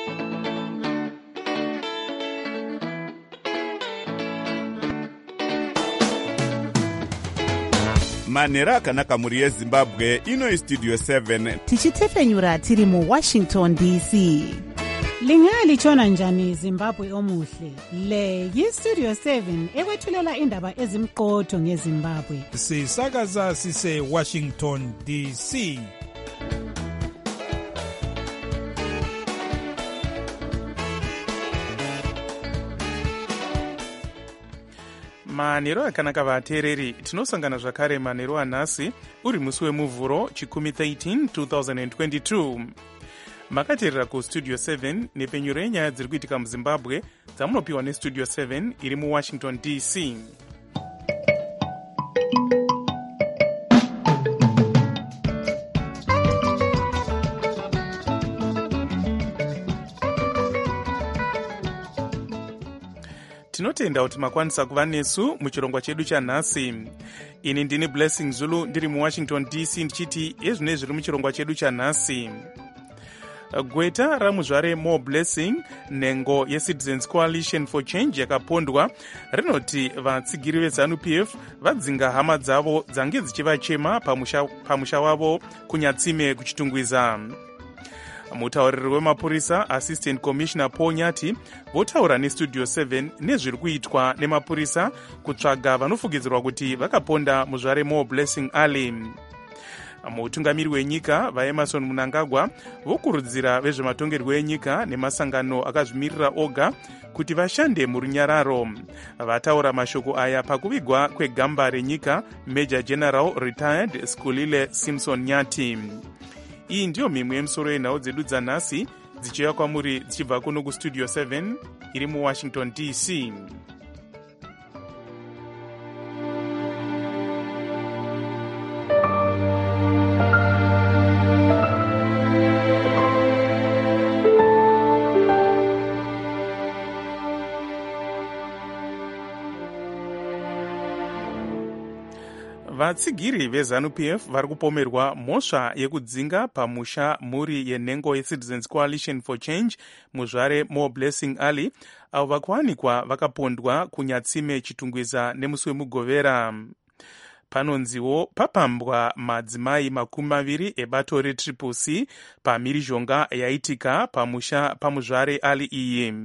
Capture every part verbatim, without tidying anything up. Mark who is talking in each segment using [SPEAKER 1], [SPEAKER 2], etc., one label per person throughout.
[SPEAKER 1] manhero akanaka mhuri yezimbabwe. ino istudio seven
[SPEAKER 2] tichitefenyura tiri muwashington D C.
[SPEAKER 3] Lingalitshona njani Zimbabwe omuhle? Le yistudio seven ekwethulela indaba ezimqotho ngeZimbabwe.
[SPEAKER 4] Sisakaza sise Washington D C.
[SPEAKER 5] manhero akanaka vateereri, tinosangana zvakare manhero anhasi uri musi wemuvhuro chikumi thirteen twenty twenty-two. makateerera kustudio seven nepenyuro yenyaya dziri kuitika muzimbabwe dzamunopiwa nestudio seven iri muwashington D C. tinotenda kuti makwanisa kuva nesu muchirongwa chedu chanhasi. ini ndini Blessing Zulu ndiri muwashington D C ndichiti ezvine zviri muchirongwa chedu chanhasi. gweta ramuzvare More Blessing, nhengo yeCitizens Coalition for Change yakapondwa, rinoti vatsigiri veZANU P F vadzinga hama dzavo dzange dzichivachema pamusha, pamusha wavo kunyatsime kuchitungwiza. mutauriri wemapurisa Assistant Commissioner Paul Nyati votaura nestudio seven nezviri kuitwa nemapurisa kutsvaga vanofugidzirwa kuti vakaponda muzvare More Blessing Ali. mutungamiri wenyika vaEmerson Mnangagwa vokurudzira vezvematongerwo enyika nemasangano akazvimirira oga kuti vashande murunyararo. vataura mashoko aya pakuvigwa kwegamba renyika Major General Retired Skulile Simpson Nyati. iyi ndiyo mimwe yemusoro yenhau dzedu dzanhasi dzichiuya kwamuri dzichibva kuno kustudio seven iri muwashington D C. vatsigiri veZANU P F vari kupomerwa mhosva yekudzinga pamusha mhuri yenhengo yeCitizens Coalition for Change muzvare More Blessing Ali, avo vakuwanikwa vakapondwa kunyatsime chitungwiza nemusi wemugovera. panonziwo papambwa madzimai makumi maviri ebato retriple C pamhirizhonga yaitika pamusha pamuzvare Ali iyi.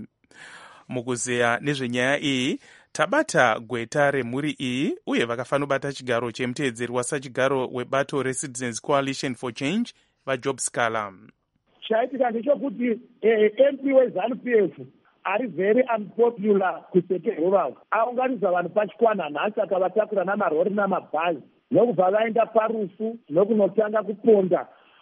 [SPEAKER 5] mukuzeya nezvenyaya iyi tabata gweta remhuri iyi uye vakafanobata chigaro chemuteedzeri wasachigaro webato reCitizens Coalition for Change vaJob Scala.
[SPEAKER 6] chaitika ndechekuti M P weZANU P F ari very unpopular kusekehwe vavo aunganidza vanhu pachikwana nhasi akavatakura namarori namabhazi nokubva vaenda parufu nokunotanga kuponda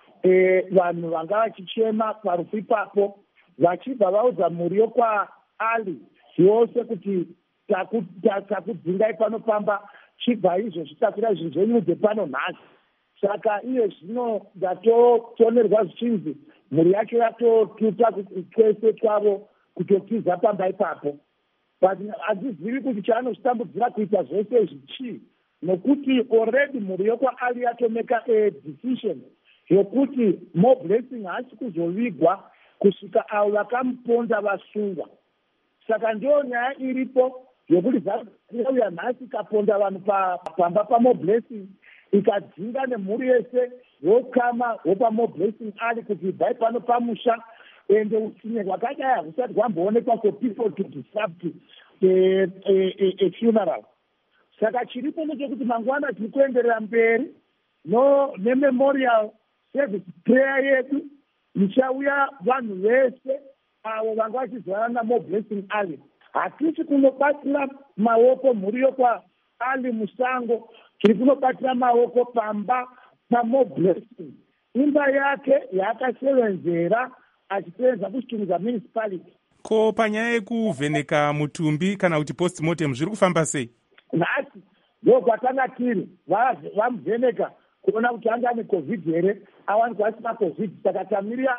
[SPEAKER 6] vanhu vanga vachichema parufu ipapo vachibva vaudza mhuri yokwaAli yose kuti takudzingai panopamba chibva izvo chitakura zvinhu zvenyu mudze pano nhasi. saka iye zvino ndatotonerwa zvichinzi mhuri yacho yatotuta twese twavo kutotiza pamba ipapo, but hadzizivi kuti chaanozvitambudzira kuita zvese izvi chii, nokuti already mhuri yokwaAli yatomeka a decision yokuti More Blessing haasi kuzovigwa kusvika avo vakamuponda vasungwa. saka ndiyo nyaya iripo yokuti zauya nhasi ikaponda vanhu pamba paMore Blessing ikadzinga nemhuri yese yokama wopaMore Blessing Ali kuti bhai pano pamusha ende utsinye hwakadai husati hwamboonekwa for people to disrupt a, a, a funeral. saka chiripo ndechekuti mangwana tiri kuenderera mberi no nememorial service prayer yedu ichauya vanhu vese avo vanga vachizwana naMore Blessing Ali. hatisi kunobatira maoko mhuri yokwaAli musango, tiri kunobatira maoko pamba paMore Blessing, imba yake yaakasevenzera achisevenza kuchitunga municipality.
[SPEAKER 5] ko panyaya yekuvheneka mutumbi kana kuti postmortem zviri kufamba sei?
[SPEAKER 6] nhasi ndokwatange tiri vamuvheneka kuona kuti anga ane covid here, awanikwa asina covid, saka tamirira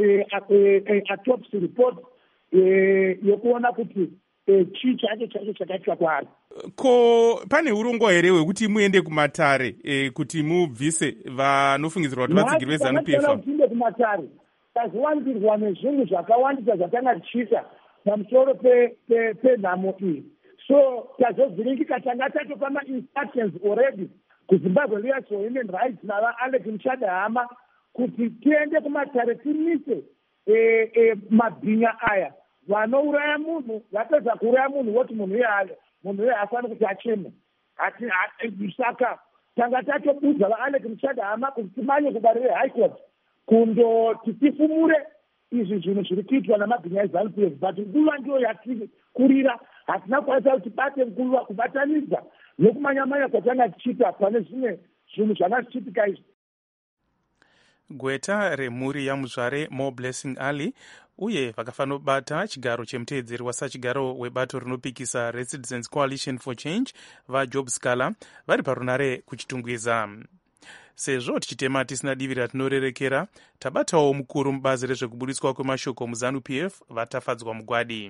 [SPEAKER 6] autopsy report yokuona kuti chii chacho chacho chakaitwa kwaari.
[SPEAKER 5] ko pane urongwa here hwekuti muende kumatare e, kuti mubvise vanofungidzirwa kuti vatsigiri veZANU P F?
[SPEAKER 6] tiende kumatare taziwandirwa nezvinhu zvakawandisa zvatanga tichiita pamusoro penhamo iyi. So tazovhiringika, tanga tatopa ma-instructions already kuzimbabwe Lawyers for Human Rights navaAlex Mushadahama kuti tiende kumatare timise e, e, mabhinya aya. Vanouraya munhu vapedza kuuraya munhu voti munhu iye munhu iye hafaniri kuti acheme. Saka tanga tatobudza vaAlex Mushadahama kuti timanye kubarire high court kundoti tifumure izvi zvinhu zviri kuitwa namabhinya eZANU-P F, but nguva ndiyo yatikurira, hatina kukwanisa kuti bate nguva kubatanidza nokumanya-manya kwatanga tichiita pane zvimwe zvinhu zvanga zvichiitika izvi.
[SPEAKER 5] Gweta remhuri yamuzvare Mo Blessing Ali uye vakafanobata chigaro chemuteedzeri wasachigaro webato rinopikisa Recitizens Coalition for Change vaJob Scala vari parunare kuchitungwiza. Sezvo tichitema tisina divi ratinorerekera, tabatawo mukuru mubazi rezvekubudiswa kwemashoko muZANU-P F vatafadzwa mugwadi.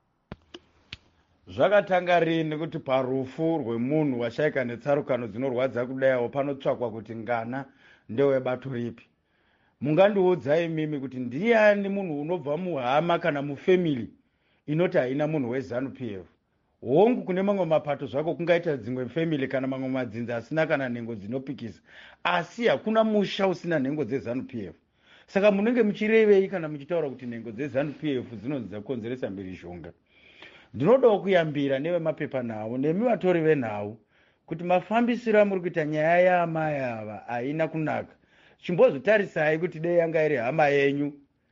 [SPEAKER 7] Zvakatanga rini kuti parufu rwemunhu washaika netsarukano dzinorwadza kudayawo panotsvakwa kuti ngana ndewebato ripi? Mungandiudzai mimi kuti ndiani munhu unobva muhama kana mufamily inoti haina munhu weZANU-P F? Hongu kune mamwe mapato zvako kungaita dzimwe family kana mamwe madzinza asina kana nhengo dzinopikisa, asi hakuna musha usina nhengo dzeZANU-P F. Saka munenge muchirevei kana muchitaura kuti nhengo dzeZANU-P F dzinonzi dzakonzeresa mhirizhonga? Ndinodawo kuyambira nevemapepa nawo nemi vatori venhau kuti mafambisiro amuri kuita nyaya yaamai ava haina kunaka. Chimbozotarisai kuti dei yanga iri hama yenyu,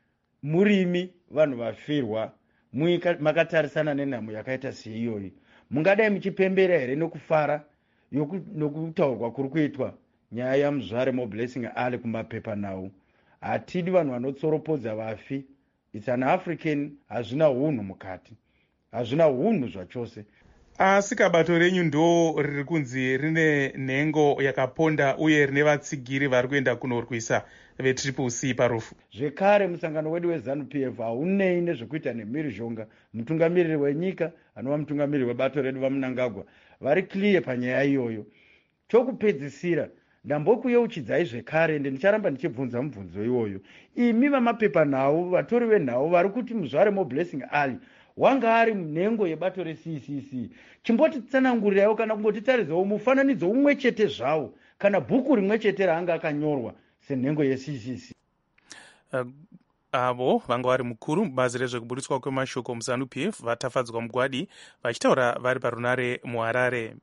[SPEAKER 7] murimi vanhu vafirwa, makatarisana nenhamo yakaita seiyoyi, mungadai muchipembera here nokufara nokutaurwa kuri kuitwa nyaya yamuzvare Mo Blessing Ali kumapepa nawo? Hatidi vanhu vanotsoropodza vafi. It's an African, hazvina hunhu mukati, hazvina hunhu zvachose.
[SPEAKER 5] Asi kabato renyu ndo riri kunzi rine nhengo yakaponda uye rine vatsigiri vari kuenda kunorwisa vetriple C parufu.
[SPEAKER 7] Zvekare musangano wedu weZANU-P F haunei nezvekuita nemhirizhonga. Mutungamiriri wenyika anova mutungamiriri webato redu vaMnangagwa vari clear panyaya iyoyo. Chokupedzisira, ndambokuyeuchidzai zvekare ende ndicharamba ndichibvunza mubvunzo iwoyo. Imi vamapepa nhau, vatori venhau vari kuti muzvare Mo Blessing Ali wanga ari munhengo yebato reC C C, chimbotitsanangurirawo kana kumbotitaridzawo mufananidzo umwe chete zvawo kana bhuku rimwe chete raanga akanyorwa senhengo yeC C C.
[SPEAKER 5] Uh, avo vanga vari mukuru mubazi rezvekubudiswa kwemashoko muZANU-P F vatafadzwa mugwadi vachitaura vari parunare muHarare.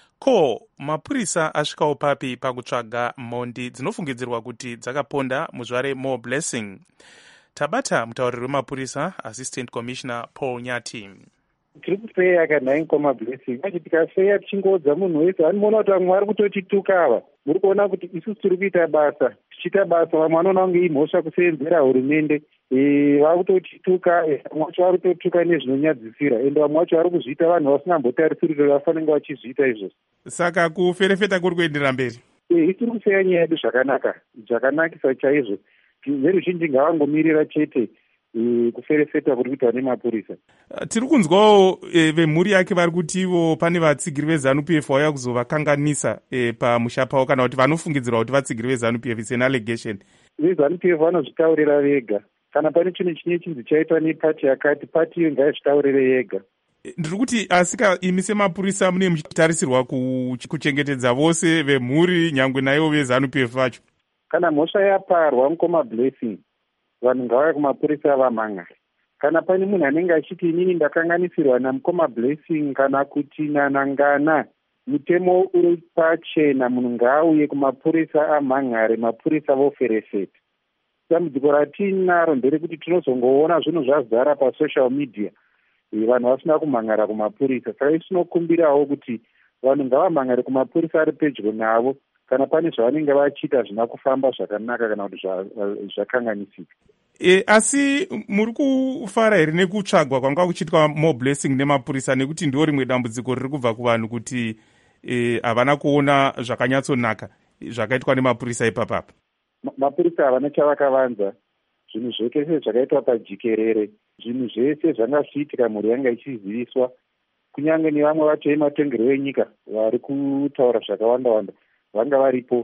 [SPEAKER 5] Ko mapurisa asvikawo papi pakutsvaga mhondi dzinofungidzirwa kuti dzakaponda muzvare Mo Blessing? Tabata mutauriri wemapurisa Assistant Commissioner Paul Nyati.
[SPEAKER 8] Tiri kufeya kanhai Mo Blessing achi tikafeya tichingodza munhu wese anoona kuti vamwe vari kutotituka ava. Muri kuona kuti isusu tiri kuita basa tichiita basa, vamwe vanoona kunge imhosva kuseenzera hurumende, vari kutotituka, vamwe vacho vari kutotuka nezvinonyadzisira, ende vamwe vacho vari kuzviita vanhu vasingambotarisiri kuti vafanenge vachizviita izvozvo.
[SPEAKER 5] Saka kuferefeta kuri kuendera mberi.
[SPEAKER 8] Isi tiri kufeya nyaya yedu zvakanaka, zvakanakisa chaizvo. Veruzhinji ngavangomirira chete kuferefeta kuri kuitwa nemapurisa.
[SPEAKER 5] Tiri kunzwawo e, vemhuri yake vari kuti ivo pane vatsigiri veZANU-P F vauya kuzovakanganisa e, pamusha pavo kana kuti vanofungidzirwa kuti vatsigiri veZANU-P F. It's an allegation. VeZANU-P F
[SPEAKER 8] vanozvitaurira vega. Kana pane chinhu chine chinzi chaitwa nepati yakati, pati iyo ngaizvitaurire yega.
[SPEAKER 5] Ndiri kuti asika imi semapurisa mune muchitarisirwa kuchengetedza vose vemhuri nyangwe naivo veZANU-P F vacho.
[SPEAKER 8] Kana mhosva yaparwa Mo Blessing, vanhu ngavauye kumapurisa vamhangari. Kana pane munhu anenge achiti inini ndakanganisirwa naMukoma Blessing kana kuti nanangana, mutemo uri pachena, munhu ngaauye kumapurisa amhangari, mapurisa voferefeta. Dambudziko ratinaro nderekuti tinozongoona zvinhu zvazara pasocial media, vanhu vasina kumhangara kumapurisa. Saka isi tinokumbirawo kuti vanhu ngavamhangare kumapurisa ari pedyo navo kana pane zvavanenge vachiita zvina kufamba zvakanaka kana kuti zvakanganisika.
[SPEAKER 5] E, asi muri kufara here nekutsvagwa kwanga kuchiitwa Mo Blessing nemapurisa, nekuti ndo rimwe dambudziko riri kubva kuvanhu kuti havana e, kuona zvakanyatsonaka zvakaitwa nemapurisa ipapapa?
[SPEAKER 8] Mapurisa havana chavakavanza. Zvinhu zvese zvakaitwa pajikerere, zvinhu zvese zvanga zviitika mhuri yanga ichiziviswa, kunyange nevamwe vacho vematongerwo enyika vari kutaura zvakawanda wanda vanga varipo.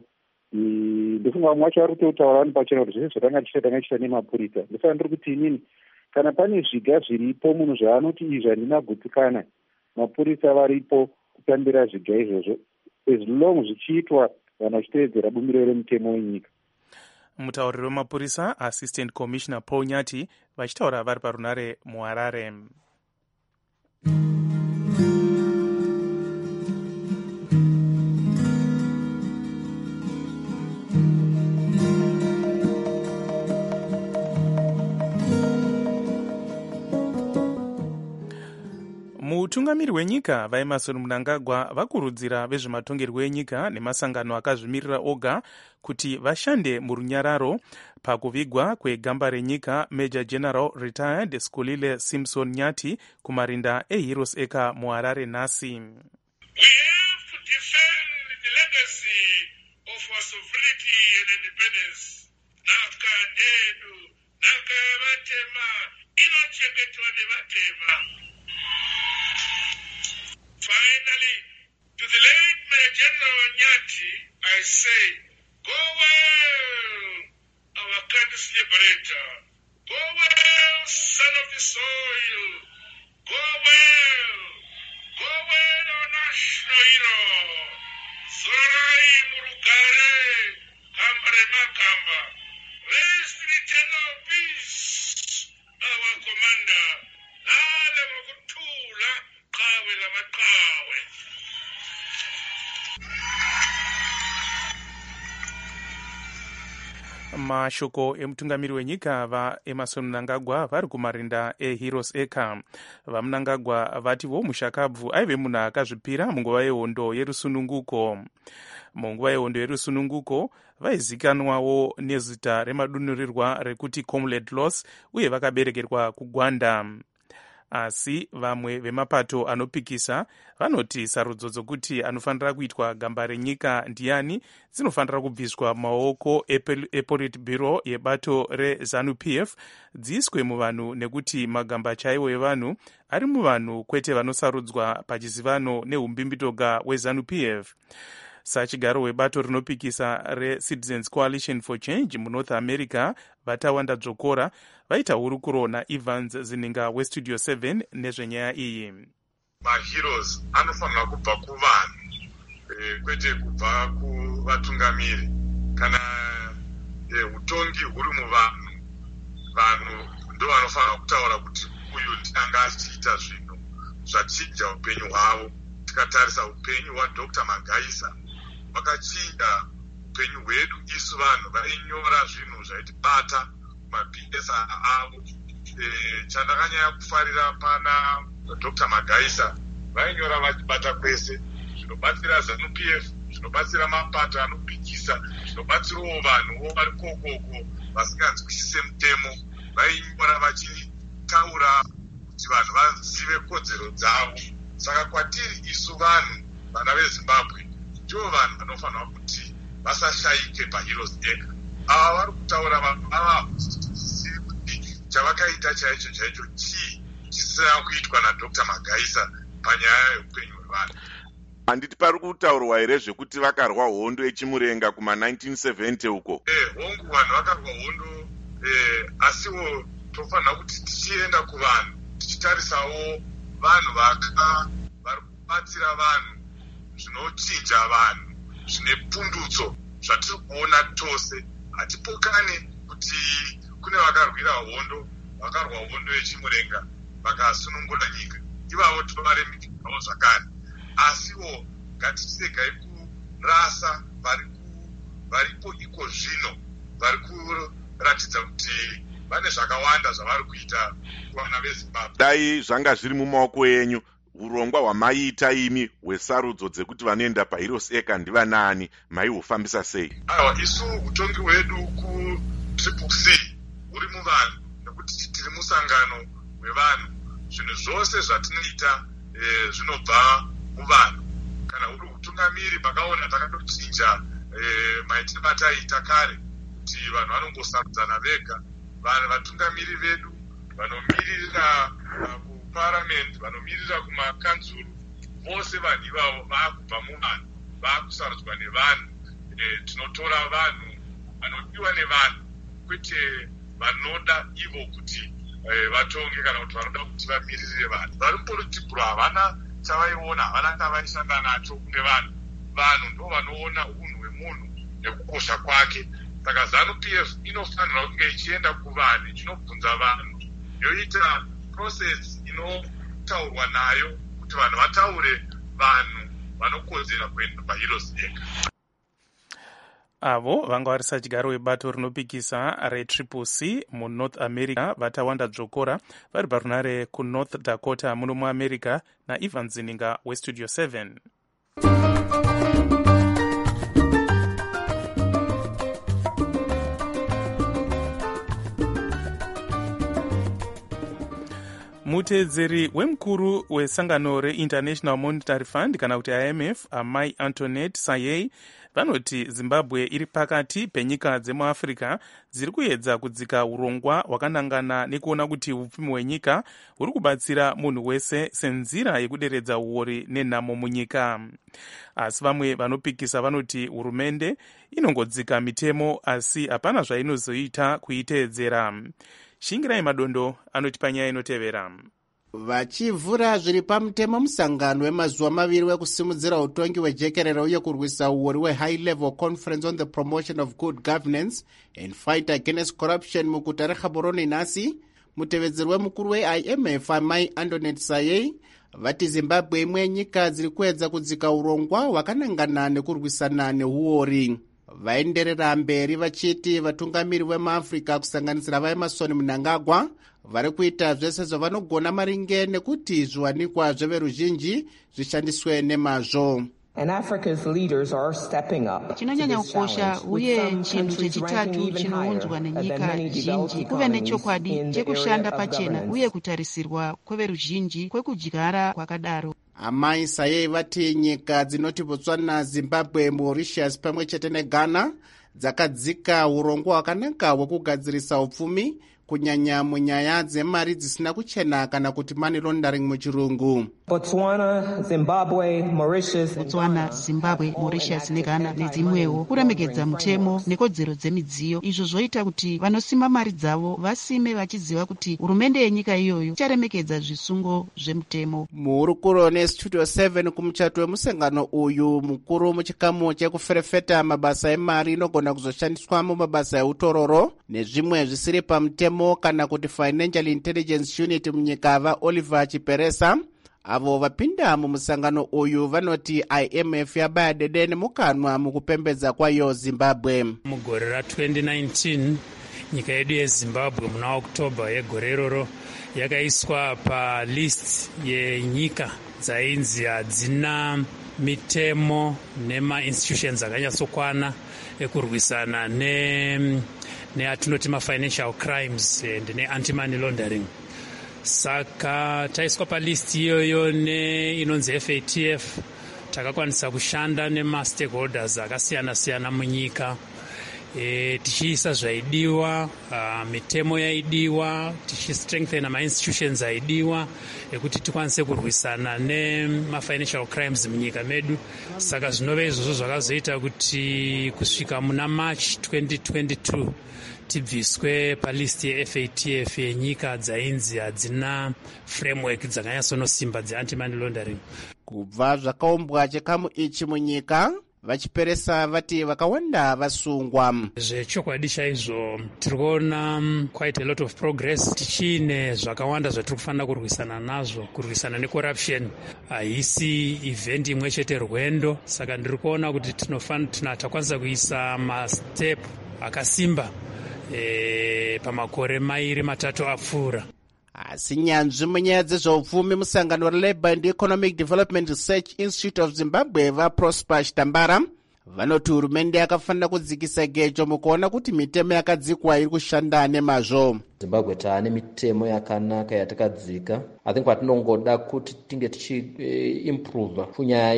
[SPEAKER 8] ndofunga vamwe vacho vari kutotaura vani pachena kuti zvese zvatanga tichita tanga tichita nemapurisa. ndosaka ndiri kuti inini kana pane zviga zviripo munhu zvaanoti izvi handina gutsikana, mapurisa varipo kutambira zviga izvozvo as long zvichiitwa vanhu vachiteedzera bumbiro remutemo wenyika.
[SPEAKER 5] mutauriri wemapurisa assistant commissioner Paul Nyati vachitaura vari parunare muHarare. mutungamiri wenyika vaEmmerson Mnangagwa vakurudzira vezvematongerwo enyika nemasangano akazvimirira oga kuti vashande murunyararo pakuvigwa kwegamba renyika Major General Retired Skulile Simpson Nyati kumarinda eHeroes Acre muHarare nhasi.
[SPEAKER 9] We have to defend the legacy of our sovereignty and independence. Naka ndedu, naka vatema, inochengetwa nevatema. Finally, to the late Major General Nyati, I say, go well, our country's liberator. Go well, son of the soil. Go well. Go well, our national hero. Zorai Murugare, Kambare Makamba. Rest in eternal peace, our commander. Lale Mokutula, Kawe Lamakawe.
[SPEAKER 5] mashoko emutungamiri wenyika vaEmmerson Mnangagwa vari kumarinda eHeroes Acre. vaMnangagwa vativo mushakabvu aive munhu akazvipira munguva yehondo yerusununguko. munguva yehondo yerusununguko vaizikanwawo nezita remadunhurirwa rekuti Comrade Loss uye vakaberekerwa kuGwanda. asi vamwe vemapato anopikisa vanoti sarudzo dzokuti anofanira kuitwa gamba renyika ndiani dzinofanira kubviswa maoko ePolitburo yebato reZANU-P F dziiswe muvanhu nekuti magamba chaiwo evanhu ari muvanhu kwete vanosarudzwa pachizivano neumbimbitoga weZANU-P F. sachigaro webato rinopikisa reCitizens Coalition for Change muNorth America vatawanda dzokora vaita hurukuro naEvans Zininga weStudio seven nezvenyaya iyi.
[SPEAKER 9] maheroes anofanira kubva kuvanhu e, kwete kubva kuvatungamiri. kana utongi e, huri muvanhu, vanhu ndo vanofanira kutaura kuti uyu ndinanga achiita zvinhu zvachinja upenyu hwavo. tikatarisa upenyu hwaDr Magaisa vakachinja upenyu hwedu isu vanhu vainyora zvinhu zvaitibata mabhiesa avo. e, chandakanyanya kufarira pana Dr Magaisa vainyora vachibata kwese zvinobatsira ZANU-P F, zvinobatsira mapato anopikisa, zvinobatsirawo vanhuwo vari kokoko vasinganzwisise mutemo. vainyora vachitaura kuti vanhu vazive kodzero dzavo. saka kwatiri isu vanhu vana veZimbabwe ndivo vanhu vanofanira kuti vasashayike paHeroes Acre. ava vari kutaura vanhu ava zivi kuti chavakaita chaicho chaicho chii chisina kuitwa naDr Magaisa panyaya yeupenyu hwevanhu.
[SPEAKER 1] handiti pari kutaurwa here zvekuti vakarwa hondo yechimurenga kuma nineteen seventy uko?
[SPEAKER 9] Eh, hongu vanhu vakarwa hondo eh, asiwo tofanira kuti tichienda kuvanhu tichitarisawo vanhu vaka vari kubatsira vanhu, zvinochinja vanhu, zvine pundutso zvatiri kuona tose. hatipokane kuti kune vakarwira hondo, vakarwa hondo yechimurenga vakasunungura nyika, ivavo tovaremikirawo zvakare. asiwo ngatiregai kurasa varipo iko zvino vari kuratidza kuti vane zvakawanda zvavari kuita kuvana veZimbabwe.
[SPEAKER 1] dai zvanga zviri mumaoko enyu, urongwa hwamaiita imi hwesarudzo dzekuti vanoenda paHeroes Acre ndivanani, maihufambisa sei?
[SPEAKER 9] aiwa, isu utongi hwedu kutriple C huri muvanhu, nekuti tiri musangano hwevanhu. zvinhu zvose zvatinoita e, zvinobva muvanhu. kana uri utungamiri makaona takatochinja e, maitiro ataita kare kuti vanhu vanongosarudzana vega. vanhu vatungamiri vedu vanomirira kuparamendi, vanomirira kumakanzuru, vose vanhu ivavo vaakubva muvanhu, vaakusarudzwa nevanhu. e, tinotora vanhu vanodiwa nevanhu, kwete vanoda ivo kuti e, vatonge kana kuti vanoda kuti vamiririre vanhu. Vari mupolitibhuro havana chavaiona, havana chavaishanda nacho kune vanhu. Vanhu ndo vanoona unhu hwemunhu nekukosha kwake. Saka ZANU P F inofanirwa kunge ichienda kuvanhu ichinobvunza vanhu, yoita process inotaurwa nayo kuti vanhu vataure vanhu vanokodzera kuenda paHeroes Egg.
[SPEAKER 5] avo vanga vari sadyaro webato rinopikisa retriple C munorth america vatawanda dzvokora vari parunare kunorth dakota muno muamerica naivan zininga westudio seven. muteedzeri wemukuru wesangano reinternational monetary fund kana kuti I M F amai Antoinette Sayei vanoti Zimbabwe iri pakati penyika dzemuafrica dziri kuedza kudzika urongwa hwakanangana nekuona kuti upfumi hwenyika huri kubatsira munhu wese senzira yekuderedza uori nenhamo munyika. Asi vamwe vanopikisa vanoti hurumende inongodzika mitemo asi hapana zvainozoita kuiteedzera. Shingirai Madondo anoti panyaya inotevera.
[SPEAKER 10] Vachivhura zviri pamutemo musangano wemazuva maviri wekusimudzira utongi hwejekerere uye kurwisa uori hwe-High Level Conference on the Promotion of Good Governance and Fight Against Corruption muguta reGaborone nhasi, mutevedzeri wemukuru we-I M F amai Antoinette Sayei vati Zimbabwe imwe yenyika dziri kuedza kudzika urongwa hwakanangana nekurwisana neuori. Vaenderera mberi vachiti vatungamiri vemuAfrica kusanganisira vaEmerson Mnangagwa vari kuita zvese zvavanogona maringe nekuti zviwanikwa zveveruzhinji zvishandiswe nemazvo.
[SPEAKER 2] Chinonyanya kukosha uye chinhu chechitatu chinounzwa nenyika zhinji kuve nechokwadi chekushanda pachena uye kutarisirwa kweveruzhinji kwekudyara kwakadaro.
[SPEAKER 10] Amai Sayei vati nyika dzinoti Botswana, Zimbabwe, Mauritius pamwe chete neGhana dzakadzika urongwa hwakanaka hwekugadzirisa upfumi kunyanya munyaya dzemari dzisina kuchena kana kuti money laundering muchirungu.
[SPEAKER 11] Botswana, Zimbabwe, Mauritius,
[SPEAKER 2] Botswana, Zimbabwe, Mauritius neGhana nedzimwewo kuremekedza mutemo nekodzero dzemidziyo, izvo zvoita kuti vanosima mari dzavo vasime vachiziva kuti hurumende yenyika iyoyo icharemekedza zvisungo zvemutemo.
[SPEAKER 10] Muhurukuro nestudio seven kumuchato wemusangano uyu mukuru muchikamu chekuferefeta mabasa emari inogona kuzoshandiswa mumabasa eutororo nezvimwe zvisiri pamutemo kana kuti Financial Intelligence Unit munyika vaOliver Chiperesa avo vapinda mumusangano uyu vanoti I M F yabaya dede nemukanwa mukupembedza kwayo Zimbabwe.
[SPEAKER 12] Mugore ra twenty nineteen nyika yedu yeZimbabwe muna Oktoba yegore iroro yakaiswa pa list yenyika dzainzi hadzina mitemo nema institutions akanyatsokwana ekurwisana ne neatinoti ma-financial crimes and ne-anti-money laundering. Saka taiswa pa list iyoyo inonzi F A T F, takakwanisa kushanda nema-stakeholders akasiyana-siyana munyika, e, tichiisa zvaidiwa, uh, mitemo yaidiwa, tichistrengthena ma-institutions aidiwa ekuti tikwanise kurwisana nema-financial crimes munyika medu. Saka zvinove izvozvo zvakazoita kuti kusvika muna March twenty twenty-two tibviswe palisti ye-F A T F yenyika dzainzi hadzina framework dzakanyatsonosimba dze-anti-money laundering.
[SPEAKER 10] Kubva zvakaumbwa chikamu ichi munyika, Vachiperesa vati vakawanda vasungwa.
[SPEAKER 12] Zvechokwadi chaizvo tiri kuona quite a lot of progress, tichine zvakawanda zvatiri kufanira kurwisana nazvo. Kurwisana necorruption haisi event imwe chete rwendo, saka ndiri kuona kuti tinofanira takwanisa kuisa mastep akasimba e, pamakore mairi matatu apfuura.
[SPEAKER 10] Asi nyanzvi munyaya dzezveupfumi musangano reLabour and Economic Development Research Institute of Zimbabwe vaProsper Chitambara vanoti hurumende yakafanira kudzikisa gejo mukuona kuti mitemo yakadzikwa iri kushanda nemazvo.
[SPEAKER 13] Zimbabwe taane mitemo yakanaka yatakadzika. I think patinongoda kuti tinge tichi-improve kunyaya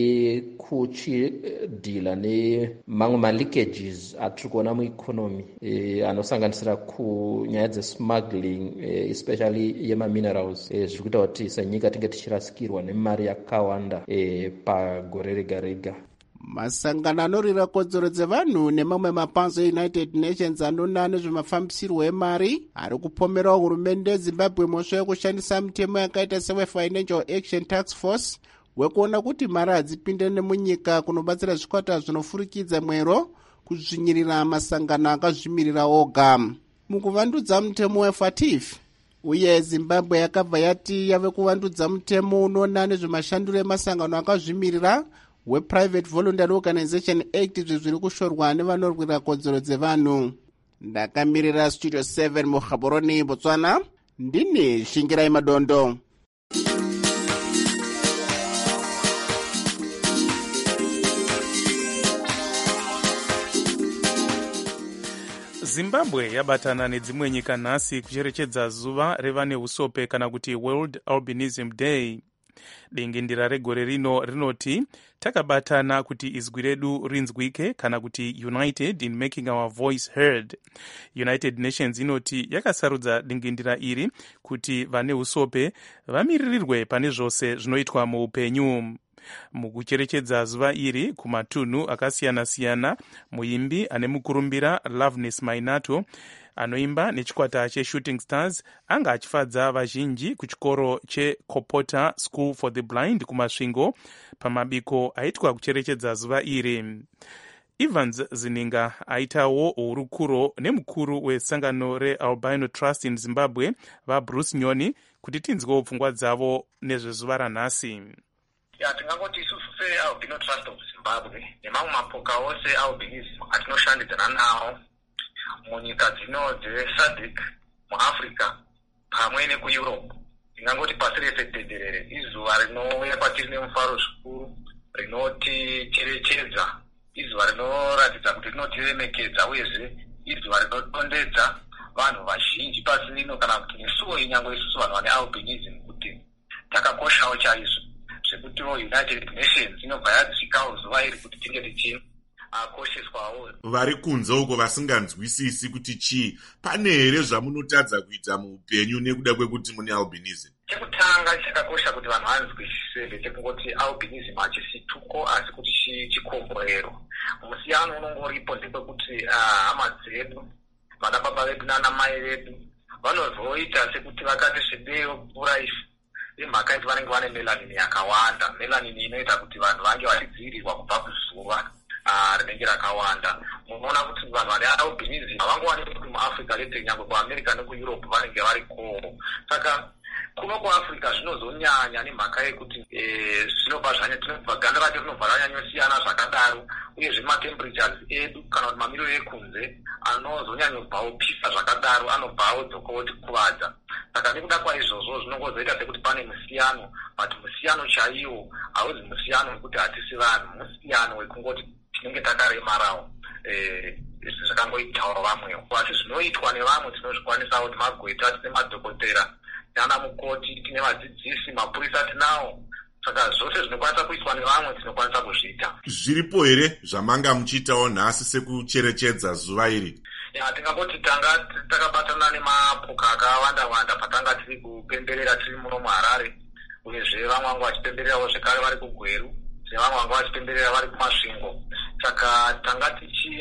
[SPEAKER 13] yekuchidhila nemamwe ma-leakages atiri kuona mueconomy e, anosanganisira kunyaya dze-smuggling e, especially yema-minerals e, zviri kuita kuti senyika tinge tichirasikirwa nemari yakawanda e, pagore rega rega.
[SPEAKER 10] masangano anorwira kodzero dzevanhu nemamwe mapanzo eunited nations anoona nezvemafambisirwo emari ari kupomerawo hurumende yezimbabwe mhosva yekushandisa mitemo yakaita seweFinancial Action Task Force wekuona kuti mari hadzipinde nemunyika kunobatsira zvikwata zvinofurikidza mwero kuzvinyirira masangano akazvimirira oga. Mukuvandudza mutemo weFATF, uye Zimbabwe yakabva yati yave kuvandudza mutemo unoona nezvemashandiro emasangano akazvimirira wePrivate Voluntary Organization Act, izvi zviri kushorwa nevanorwira kodzero dzevanhu. Ndakamirira Studio seven muGaborone, Botswana, ndini Shingirai Madondo.
[SPEAKER 5] Zimbabwe yabatana nedzimwe nyika nhasi kucherechedza zuva revane usope kana kuti World Albinism Day. Dingindira regore rino rinoti takabatana kuti izwi redu rinzwike kana kuti united in making our voice heard. United Nations inoti yakasarudza dingindira iri kuti vane usope vamiririrwe pane zvose zvinoitwa muupenyu. Mukucherechedza zuva iri kumatunhu akasiyana-siyana, muimbi ane mukurumbira Loveness Mainato anoimba nechikwata cheShooting Stars anga achifadza vazhinji kuchikoro cheKopota School for the Blind kumasvingo pamabiko aitwa kucherechedza zuva iri. Evans Zininga aitawo hurukuro nemukuru wesangano reAlbino Trust in Zimbabwe vaBruce Nyoni kuti tinzwewo pfungwa dzavo nezvezuva ranhasi.
[SPEAKER 14] Ya tingangoti isusu seAlbino Trust of Zimbabwe nemamwe mapoka ose albinism atinoshandidzana nawo munyika dzino dzeSADC muAfrica pamwe nekuEurope, tingangoti pasi rese tenderere izuva rinouya kwatiri nemufaro zvikuru, rinoticherechedza, izuva rinoratidza kuti rinotiremekedza, uyezve izuva rinotondedza vanhu vazhinji pasi rino, kana kuti nesuwo inyangwe isusu vanhu vane albinism kuti takakoshawo chaizvo zvekutiwo United Nations inobva yadzikawo zuva iri kuti tinge tichini akosheswawo.
[SPEAKER 1] Vari kunze uko vasinganzwisisi kuti chii, pane here zvamunotadza kuita muupenyu nekuda kwekuti mune albinism?
[SPEAKER 14] Chekutanga chakakosha kuti vanhu vanzwisise ndechekungoti albinism hachisi tuko asi kuti chikomborero. Musiyano unongoripo ndekwekuti hama dzedu, vanababa vedu nanamai vedu vanozoita sekuti vakati svibeyo mvura ife imhaka yekuti vanenge vane melanini yakawanda. Melanini inoita kuti vanhu vange vachidzivirirwa kubva kuzuva rinenge rakawanda. Munoona kuti vanhu vane albinism havangowanikwi kuti muAfrica lete, nyangwe kuAmerica nekuEurope vanenge varikowo. Saka kuno kuAfrica zvinozonyanya nemhaka yekuti zvinobva zvanyatinobva ganda racho rinobva ranyanyosiyana zvakadaro, uyezve matemperatures edu kana kuti mamiriro ekunze anozonyanyobvawo pisa zvakadaro anobvawo dzokoti kuvadza. Saka nekuda kwaizvozvo zvinongozoita sekuti pane musiyano, but musiyano chaiwo hauzi musiyano wekuti hatisi vanhu, musiyano wekungoti tinenge takaremarawo zvakangoitawo vamwewo. Asi zvinoitwa nevamwe tinozvikwanisawo, timagweta tine madhokotera nana mukoti, tine vadzidzisi, mapurisa tinawo. Saka zvose zvinokwanisa kuitwa nevamwe tinokwanisa kuzviita.
[SPEAKER 1] Zviripo here zvamanga muchiitawo nhasi sekucherechedza zuva iri?
[SPEAKER 14] Ya tingangoti tanga takabatana nemapoka akawanda-wanda patanga tiri kupemberera tiri muno muHarare, uyezve vamwe vangu vachipembererawo zvekare vari kuGweru, nevamwe vangu vachipemberera vari kumasvingo. Saka tanga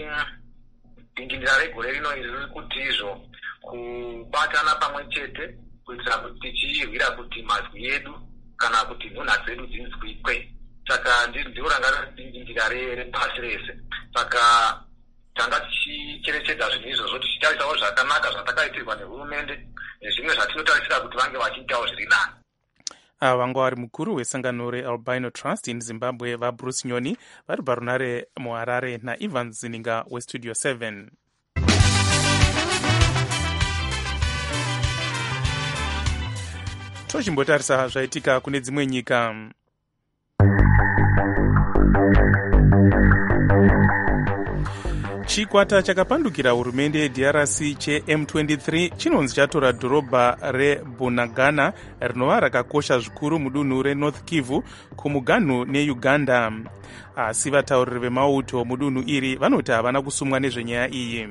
[SPEAKER 14] tichidingindira regore rino iri riri kuti izvo kubatana pamwe chete kuitira kuti tichirwira kuti mazwi edu kana kuti nhunha dzedu dzinzwikwe. Saka ndiro ranga riri dingindira repasi rese. Saka tanga tichicherechedza zvinhu izvozvo tichitarisawo zvakanaka zvatakaitirwa nehurumende nezvimwe zvatinotarisira kuti vange vachiitawo zviri nani.
[SPEAKER 5] Ava vanga vari mukuru wesangano reAlbino Trust in Zimbabwe vaBruce Nyoni vari parunare muHarare naEvans Zininga weStudio seven. Tochimbotarisa zvaitika kune dzimwe nyika. Chikwata chakapandukira hurumende yeD R C cheM twenty-three chinonzi chatora dhorobha reBunagana rinova rakakosha zvikuru mudunhu reNorth Kivu kumuganhu neUganda. Asi vatauriri vemauto mudunhu iri vanoti havana kusumwa nezvenyaya iyi.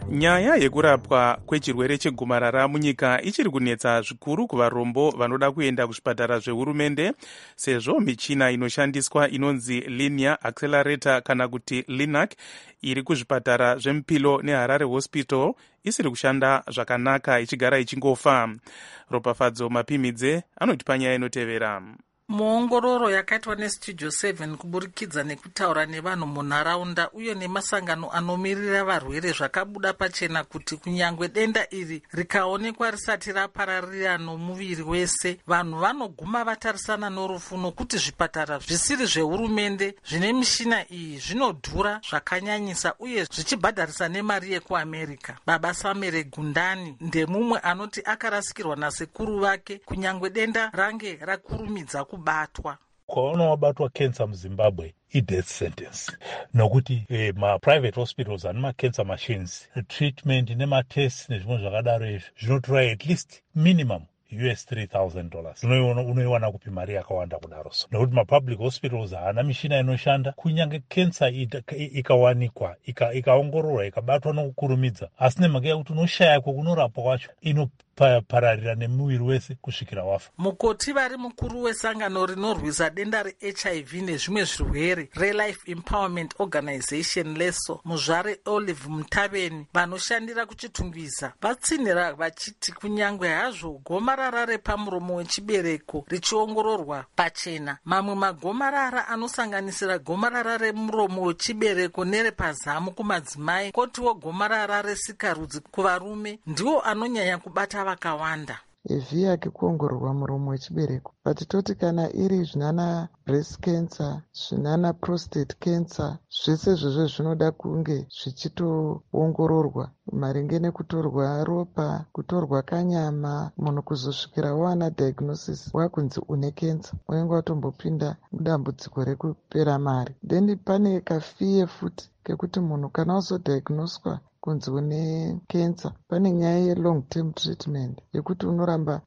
[SPEAKER 5] nyaya yekurapwa kwechirwere chegomarara munyika ichiri kunetsa zvikuru kuvarombo vanoda kuenda kuzvipatara zvehurumende, sezvo michina inoshandiswa inonzi linear accelerator kana kuti linac iri kuzvipatara zvemupilo neharare hospital isiri kushanda zvakanaka, ichigara ichingofa. Ropafadzo Mapimidze anoti panyaya inotevera.
[SPEAKER 15] Muongororo yakaitwa nestudio seven kuburikidza nekutaura nevanhu munharaunda uye nemasangano anomirira varwere zvakabuda pachena kuti kunyangwe denda iri rikaonekwa risati rapararira nomuviri wese, vanhu vanoguma vatarisana norufu nokuti zvipatara zvisiri zvehurumende zvine mishina iyi zvinodhura zvakanyanyisa uye zvichibhadharisa nemari yekuamerica. Baba Samere Gundani ndemumwe anoti akarasikirwa nasekuru vake kunyangwe denda range rakurumidza ku batwa.
[SPEAKER 16] Kwaona wabatwa cancer muZimbabwe i-death sentence nokuti eh, ma-private hospitals ane ma-cancer machines, treatment nema-tests nezvimwe zvakadaro izvi zvinotora at least minimum U S three thousand dollars. Unoiwana kupi mari yakawanda kudaro so. Nokuti ma-public hospitals haana mishina inoshanda, kunyange cancer ikawanikwa, ikaongororwa, ikabatwa nokukurumidza, asi nemhaka yekuti unoshaya kwekunorapwa kwacho inopararira nemuviri wese kusvikira wafa.
[SPEAKER 15] Mukoti vari mukuru wesangano rinorwisa denda re-H I V nezvimwe zvirwere re-Life Empowerment Organization leso, muzvare Olive Mutaveni, vanoshandira kuchitungwiza vatsinhira vachiti kunyangwe hazvo gomarara repamuromo wechibereko richiongororwa pachena, mamwe magomarara anosanganisira gomarara remuromo wechibereko nerepazamu kumadzimai, kotiwo gomarara resikarudzi kuvarume ndiwo anonyanya kubata vakawanda.
[SPEAKER 17] Evhi yake kuongororwa muromo wechibereko, but toti kana iri zvinana breast cancer, zvinana prostate cancer, zvese zvozvo zvinoda kunge zvichitoongororwa maringe nekutorwa ropa, kutorwa kanyama, munhu kuzosvikira wana diagnosis wakunzi une cancer, unenge watombopinda mudambudziko rekupera mari. Then pane kafiye futi kekuti munhu kana uzodiagnoswa kunzi une cancer, pane nyaya ye-long term treatment yekuti unoramba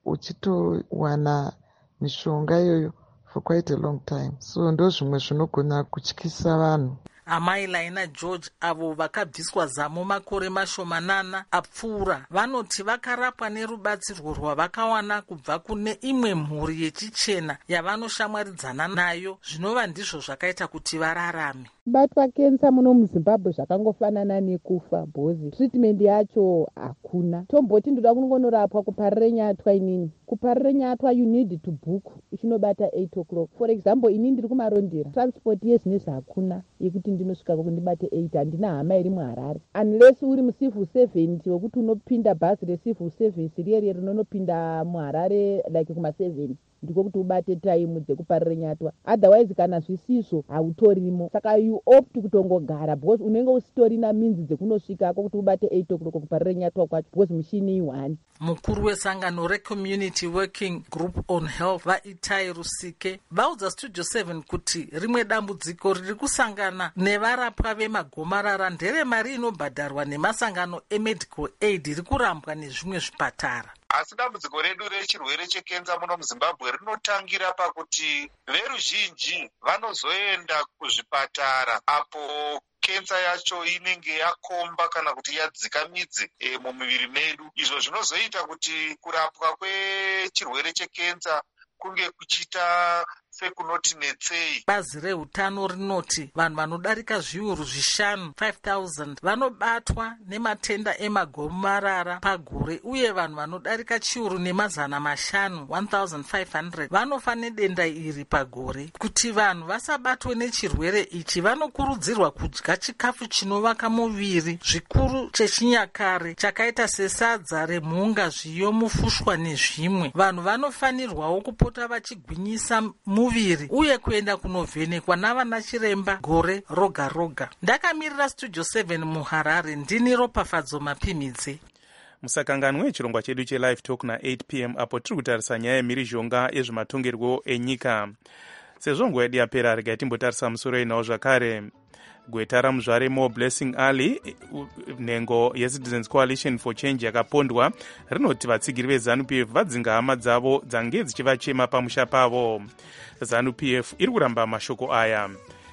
[SPEAKER 17] uchitowana mishonga iyoyo for quite a long time. So ndo zvimwe zvinogona kutyisa vanhu.
[SPEAKER 15] Amai Laina George avo vakabviswa zamo makore mashomanana apfuura vanoti vakarapwa nerubatsirwo rwavakawana kubva kune imwe mhuri yechichena yavanoshamwaridzana nayo, zvinova ndizvo zvakaita kuti vararame.
[SPEAKER 18] Kubatwa kensa muno muZimbabwe zvakangofanana nekufa bhozi. Treatment yacho hakuna. Tomboti ndoda kungonorapwa kuparire nyatwa inini. Kuparire nyatwa you need to book. Chinobata eight o'clock. For example, inini ndiri kumarondera. Transport yezinezvi hakuna yekuti ndinosvika kundibate eight. Handina hama iri muHarare. Unless uri mucivil servant wekuti unopinda bhazi recivil service riye rinonopinda muHarare like kuma seven. Ndiko kuti ubate time dzekuparire nyatwa. Otherwise kana zvisizvo hautorimo. Saka you opt kutongogara because unenge usitorina minzi dzekunosvikako kuti ubate eight o'clock kuparire nyatwa kwacho because mishini iwani.
[SPEAKER 15] Mukuru wesangano re-Community Working Group on Health vaItai Rusike vaudza Studio seven kuti rimwe dambudziko riri kusangana nevarapwa vemagomarara ndere mari inobhadharwa nemasangano emedical aid riri kurambwa nezvimwe zvipatara.
[SPEAKER 19] Asi dambudziko redu rechirwere chekenza muno muZimbabwe rinotangira pakuti veruzhinji vanozoenda kuzvipatara apo kensa yacho inenge yakomba kana kuti yadzika midzi e, mumiviri medu. Izvo zvinozoita kuti kurapwa kwechirwere chekensa kunge kuchita sekunoti netsei.
[SPEAKER 15] Bazi reutano rinoti vanhu vanodarika zviuru zvishanu five thousand vanobatwa nematenda emagomarara pagore uye vanhu vanodarika chiuru nemazana mashanu one thousand five hundred vanofa nedenda iri pagore. Kuti vanhu vasabatwe nechirwere ichi vanokurudzirwa kudya chikafu chinovaka muviri, zvikuru chechinyakare chakaita sesadza remhunga, zviyo, mufushwa nezvimwe. Vanhu vanofanirwawo kupota vachigwinyisa muviri uye kuenda kunovhenekwa navana chiremba gore roga roga. Ndakamirira Studio seven muHarare, ndini Ropafadzo Mapimidze.
[SPEAKER 5] Musakanganwe chirongwa chedu che-Live Talk na eight p m apo tiri kutarisa nyaya yemhirizhonga yezvematongerwo enyika. Sezvo nguva yedu yapera, regai timbotarisa musoro inawo zvakare. Gweta ramuzvare More Blessing Ali, nhengo yeCitizens Coalition for Change yakapondwa, rinoti vatsigiri veZANU-P F vadzinga hama dzavo dzange dzichivachema pamusha pavo. ZANU-P F iri kuramba mashoko aya.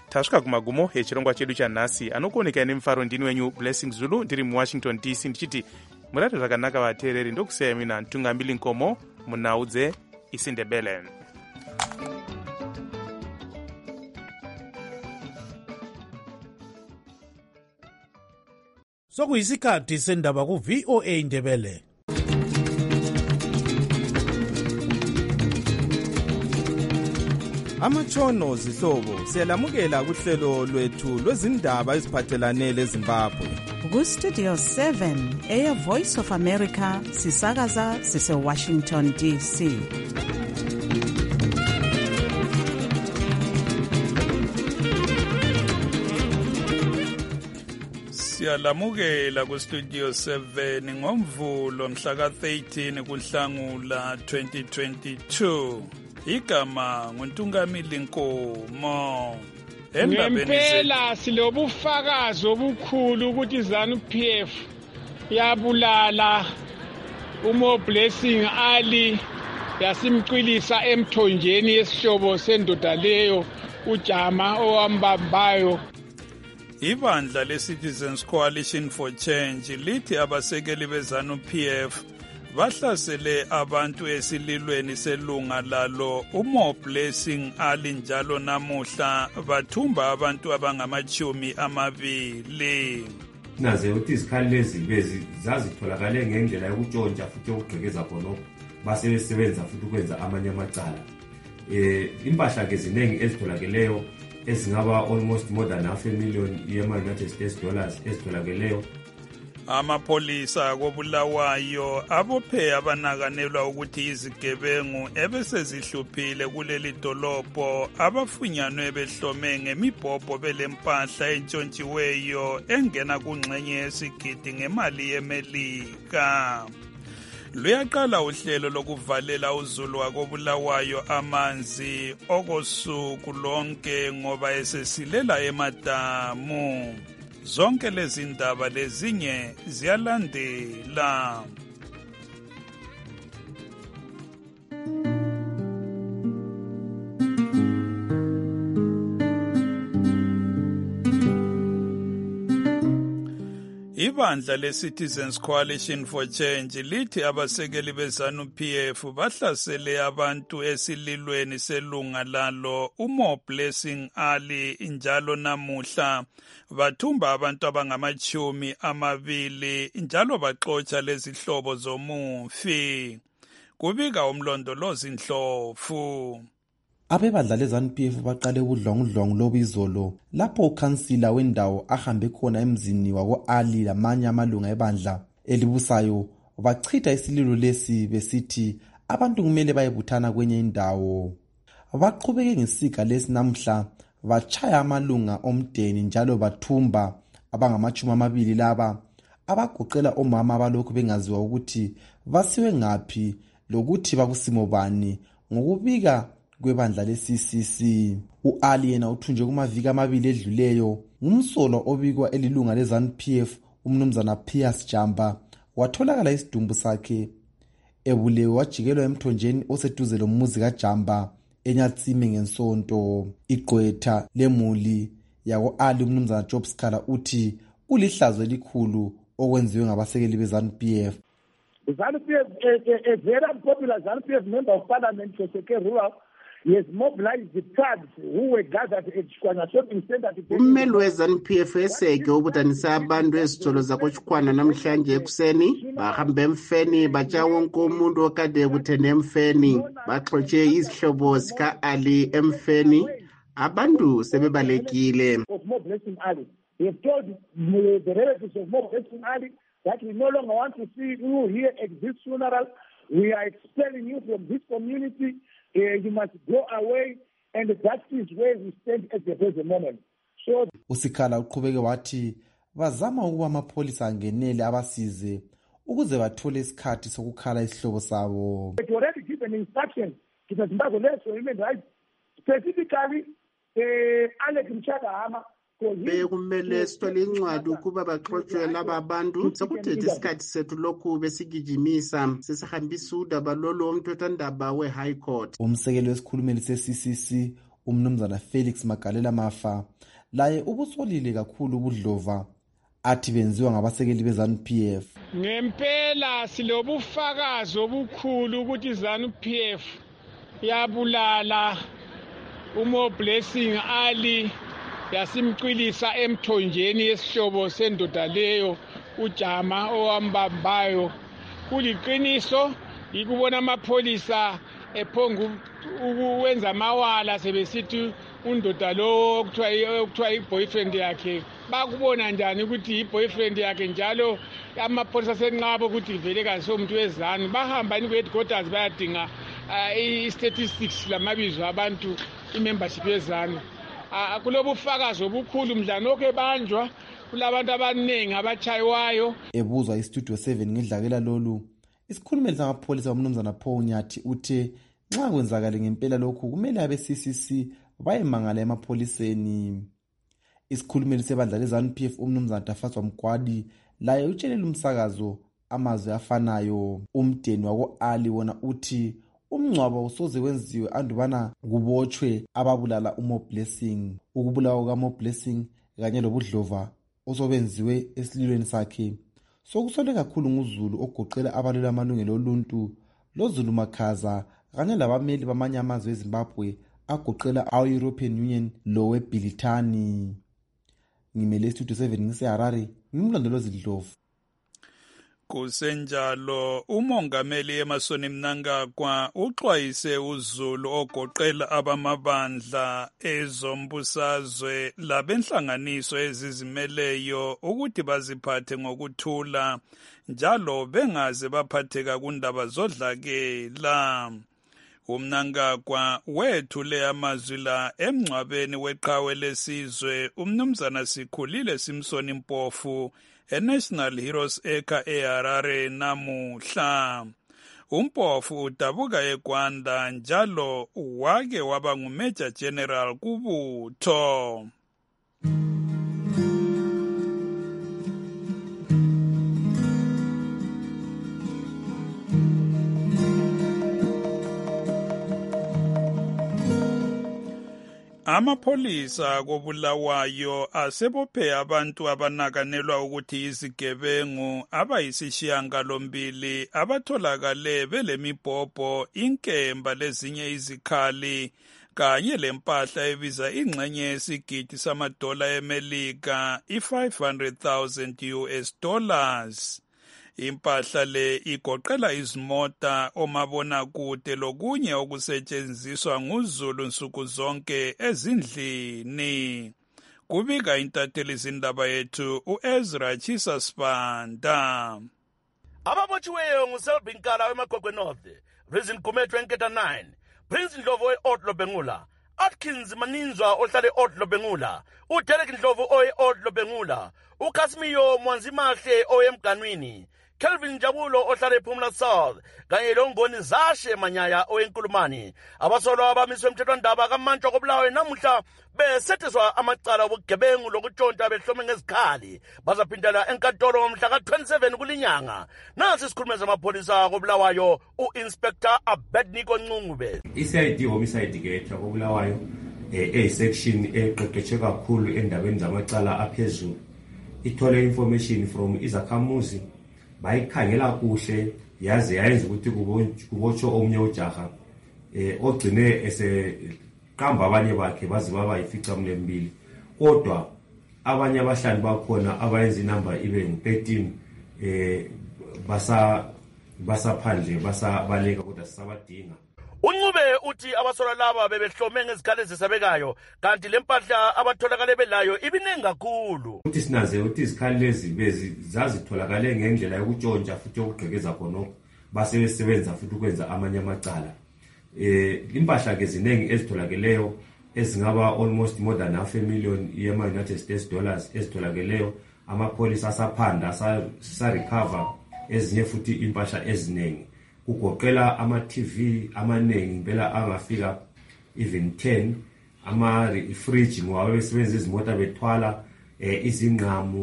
[SPEAKER 5] tasvika kumagumo echirongwa chedu chanhasi. Anokuonekai nemufaro ndini wenyu Blessing Zulu ndiri muwashington D C ndichiti murate zvakanaka vateereri. Ndokusiyai mina Ntungambili Nkomo munhau dzeIsindebele.
[SPEAKER 4] sokuyisikhathi sendaba ku-V O A Ndebele.
[SPEAKER 20] Amatshono zihlobo siyalamukela kuhlelo lwethu lwezindaba eziphathelane leZimbabwe.
[SPEAKER 2] Ku-Studio seven eya Voice of America sisakaza sise-Washington D C.
[SPEAKER 16] Siyalamukela ku-Studio seven ngomvulo mhla ka-thirteen kuNhlangula twenty twenty-two. Igama nguNtungamili Nkomo.
[SPEAKER 21] Ngempela silobufakazi obukhulu ukuthi ZANU-P F yabulala uMo Blessing Ali yasimqilisa emthonjeni yesihlobo sendoda leyo uJama owambambayo.
[SPEAKER 16] Ibandla le-Citizens Coalition for Change lithi abasekeli be-ZANU-P F bahlasele abantu esililweni selunga lalo uMo Blessing Ali njalo namuhla bathumba abantu abangamachumi amabili.
[SPEAKER 22] Naze uthi izikhali lezi bezi zazitholakale ngendlela yokutshontsha futhi ukugqekeza khona base besebenza futhi ukwenza amanye amacala. Eh impahla ke ziningi ezitholakeleyo ezingaba almost more than half a million ye-United States dollars ezitholakeleyo.
[SPEAKER 16] Amapolisa koBulawayo abophe abanakanelwa ukuthi izigebengu ebesezihluphile kuleli dolobho abafunyanwe behlome ngemibhobho belempahla entshontshiweyo engena kungxenye yesigidi ngemali yeMelika. Luyaqala uhlelo lokuvalela uZulu wakoBulawayo amanzi okosuku lonke ngoba esesilela emadamu. Zonke lezi ndaba lezinye ziyalandela. Ibandla le-Citizens Coalition for Change lithi abasekeli be-ZANU-P F bahlasele abantu esililweni selunga lalo uMo Blessing Ali njalo namuhla bathumba abantu abangamachumi amabili njalo baxotsha lezihlobo zomufi. Kubika umlondolozi Ndlovu.
[SPEAKER 23] Abebandla leZANU-P F baqale udlongudlongo lobizolo lapho ukhansila wendawo ahambe khona emzini wako-Ali lamanye amalunga ebandla elibusayo bachitha isililo lesi besithi abantu kumele bayebuthana kwenye indawo. Baqhubeke ngesika lesi namhla bachaya amalunga omdeni njalo bathumba abangamachumi amabili laba abagoqela omama abalokhu bengaziwa ukuthi basiwe ngaphi lokuthi bakusimo bani. Ngokubika kwebandla le-C C C, u-Ali yena uthunjwe kumaviki amabili edluleyo ngumsolo obikwa elilunga le-ZANU-P F umnumzana Pius Jamba watholakala isidumbu sakhe ebulewe wajikelwa emthonjeni oseduze lomuzi kaJamba eNyatsime ngensonto. Igqwetha lemuli yako-Ali umnumzana Job Scala uthi kulihlazo elikhulu okwenziwe ngabasekeli be-ZANU-P F.
[SPEAKER 6] ZANU-P F, a, a, a very popular ZANU-P F member of parliament, Joseke Rural, he has mobilized the thugs who were gathered at Chikwanya shopping center.
[SPEAKER 10] Ummeli we-ZANU-P F eseke ubudanisa abantu ezitolo zakoChikwanya namhlanje ekuseni bahamba emfeni batsha wonke umuntu okade kuthene emfeni baxotshe izihlobo zika-Ali emfeni. Abantu sebebalekile.
[SPEAKER 6] Of Mo Blessing Ali. He has told the, the relatives of Mo Blessing Ali that we no longer want to see you here at this funeral. We are expelling you from this community. Uh, you must go away, and that is where we stand at the present moment. So
[SPEAKER 23] usikhala uqhubeke wathi bazama ukuba amapholisa angenele abasize ukuze bathole isikhathi sokukhala isihlobo sabo.
[SPEAKER 6] It already given instruction to the Zimbabwe Human Rights, specifically uh, Alex Mchagahama.
[SPEAKER 10] Bekumele sithole incwadi ukuba baxotshe laba abantu sekuthethe isikhathi sethu lokhu besigijimisa sesihambisa udaba lolo umthethwandaba we-High Court.
[SPEAKER 23] Umsekeli wesikhulumeli se-C C C umnumzana Felix Magalela Mafa laye ubusolile kakhulu ubudlova athi benziwa ngabasekeli beZANU-P F.
[SPEAKER 21] Ngempela silobufakazi obukhulu ukuthi ZANU-P F yabulala uMo Blessing Ali yasimcwilisa emthonjeni yesihlobo sendoda leyo uJama owambambayo. Kuliqiniso ikubona amapholisa ephongu ukwenza amawala sebesithi undoda lo okuthiwa okuthiwa iboyfriend yakhe bakubona njani ukuthi iboyfriend yakhe njalo amapholisa senqaba ukuthi vele kaso umuntu wezanu bahamba ni headquarters bayadinga i-statistics lamabizo abantu i-membership yezanu. Kulobufakazi obukhulu mdlanokho ebanjwa kulabantu abaningi abachayiwayo.
[SPEAKER 23] Ebuzwa istudio seven ngidlakela lolu isikhulumeli samapholisa wamnumzana Paul Nyathi uthe nxa kwenzakala ngempela lokhu kumele abe C C C bayemangala emapholiseni. Isikhulumeli sebandla leZANU-P F umnumzana Tafazwa Mgwadi laye utshelela umsakazo amazwi afanayo. Umdeni wako Ali wona uthi umncwabo usoze wenziwe andubana kubotshwe ababulala uMo Blessing. Ukubulawa kaMo Blessing kanye lobudlova osobenziwe esililweni sakhe sokusole kakhulu nguzulu ogoqela abalwela amalungelo oluntu loZulu Makhaza kanye labameli bamanye amazwe eZimbabwe agoqela awe-European Union lowe Bilitani. Ngimele Studio seven ngiseHarare, ngimlondolozi Dlovu.
[SPEAKER 3] Kusenjalo umongameli eMasoni Mnangagwa uxwayise uZulu ogoqela abamabandla ezombusazwe labenhlanganiso ezizimeleyo ukuthi baziphathe ngokuthula njalo bengaze baphatheka kundaba zodlakela. Umnangagwa wethule amazwi la emngcwabeni weqhawe lesizwe umnumzana Sikhulile Simpson Mpofu eNational Heroes Acre eHarare namuhla. Umpofu udabuka eGwanda njalo wake waba nguMajor General kubutho. Amapholisa koBulawayo asebophe abantu abanakanelwa ukuthi izigebengu abayisishiyangalombili abatholakale belemibhobho, inkemba lezinye izikhali kanye lempahla ebiza ingxenye yesigidi samadola eMelika i-five hundred thousand U S dollars. Impahla le igoqela izimota, omabonakude lokunye okusetshenziswa nguZulu nsuku zonke ezindlini. Kubika intatheli zindaba yethu uEzra Chisa Spanda.
[SPEAKER 7] Ababotshiweyo nguSelby Nkala weMagogwe North, Reason Gumethu Nketa nine, Prince Ndlovu we-Odlo Bengula, Atkins Maninzwa ohlale e-Odlo Bengula, uDerek Ndlovu oye-Odlo Bengula, uKasimiyo Mwanzimahle oyemganwini, Kelvin Njabulo ohlale ePhumula South kanye loNgoni Zashe Manyaya oyenkulumani. Abasolwa abamiswe emthethwandaba kaMantshwa koBulawayo namuhla besetheswa amacala obugebengu lokutshonta behlome ngezikhali bazaphindela enkantolo ngomhla ka twenty-seven kulinyanga. Nasi isikhulumeli samapholisa koBulawayo uInspector Abednego Ncungube.
[SPEAKER 22] I-C I D homicide ke koBulawayo eh section eqeqetshe kakhulu endabeni zamacala aphezulu ithole information from izakhamuzi bayikhangela kuhle yaze yayenza ukuthi kubotsho omnye ujaha eh ogcine eseqamba abanye bakhe baze baba yifica mlembili, kodwa abanye abahlali bakhona abayenza inamba ibe ngu-thirteen eh basa basaphandle basabaleka kodwa sisabadinga.
[SPEAKER 7] Uncube uthi abasolwa laba bebehlome ngezikhali ezisabekayo kanti lempahla abatholakale belayo ibinengi kakhulu.
[SPEAKER 22] Uthi sinaze uthi izikhali lezi bezi zazitholakale ngendlela yokutshontsha futhi okugqekeza khonokho base besebenza futhi ukwenza amanye amacala. Eh impahla ke zinengi ezitholakeleyo ezingaba almost more than half a million yema United States dollars ezitholakeleyo. Amapholisa asaphanda sa recover ezinye futhi impahla ezinengi kugoqela ama-T V amanengi impela angafika even ten, ama-fridge ngoba besebenza izimota bethwala eh, izingqamu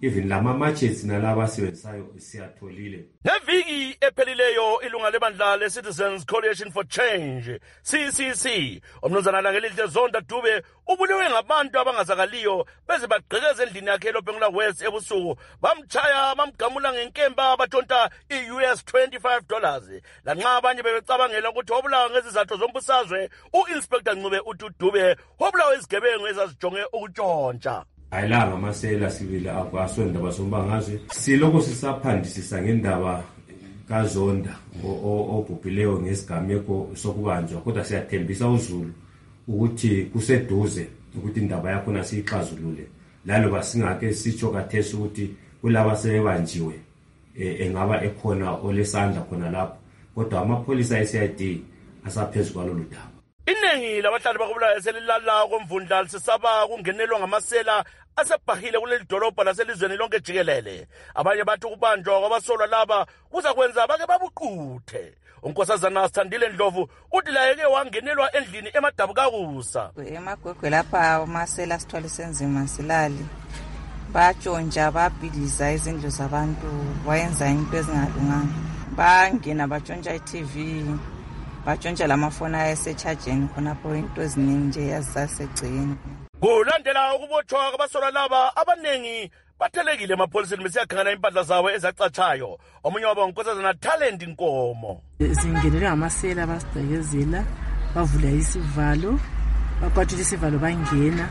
[SPEAKER 22] even lama matches nalaba asebenzisayo siyatholile.
[SPEAKER 7] Ngeviki ephelileyo ilunga lebandla le-Citizens Coalition for Change C C C umnumzana Langelihle Zonda Dube ubulewe ngabantu abangazakaliyo beze bagqekeza endlini yakhe eLobengula West ebusuku bamchaya bamgamula ngenkemba bathonta i-U S twenty-five dollars lanxa abanye bebecabangela ukuthi wabulawa ngezizathu zombusazwe u-Inspector Ncube uthi uDube wabulawa izigebengu ezazijonge ukutshontsha.
[SPEAKER 22] Ayilanga amasela sibili akwasonda basombangazwe siloko sisaphandisisa ngendaba kaZonda obhubhileyo ngesigameko sokubanjwa kodwa siyathembisa uZulu ukuthi kuseduze ukuthi indaba yakho nasixazulule lalo basingake sitsho kathesi ukuthi kulaba sebanjiwe engaba ekhona olesandla khona lapho kodwa amapholisa e-C I D asaphezulu kwalolu daba.
[SPEAKER 7] Iningi labahlali bakubulawayo selilala komvundla lisesaba kungenelwa ngamasela asebhahile kuleli dolobha laselizweni lonke jikelele. Abanye bathi ukubanjwa kwabasolwa laba kuza kwenza bake babuquthe. Unkosazana Sithandile Ndlovu uthi layeke wangenelwa endlini eMadabukakusa.
[SPEAKER 8] Emagwegwe lapha amasela sithwala senzima silali. Batshontsha babhidliza izindlu zabantu wayenza into ezingalunganga. Bangena batshontsha i-T V. Batshontsha lamafoni ayesechajeni khonapho into eziningi nje yazisasegcini.
[SPEAKER 7] Kulandela ukubotshwa kwabasolwa laba abanengi bathelekile emapholiseni besiyakhangana impahla zawo ezacatshayo. Omunye wabo unkosazana Talent Nkomo.
[SPEAKER 9] Singenele ngamasela basigqekezela bavula isivalo bakwathulela isivalo bangena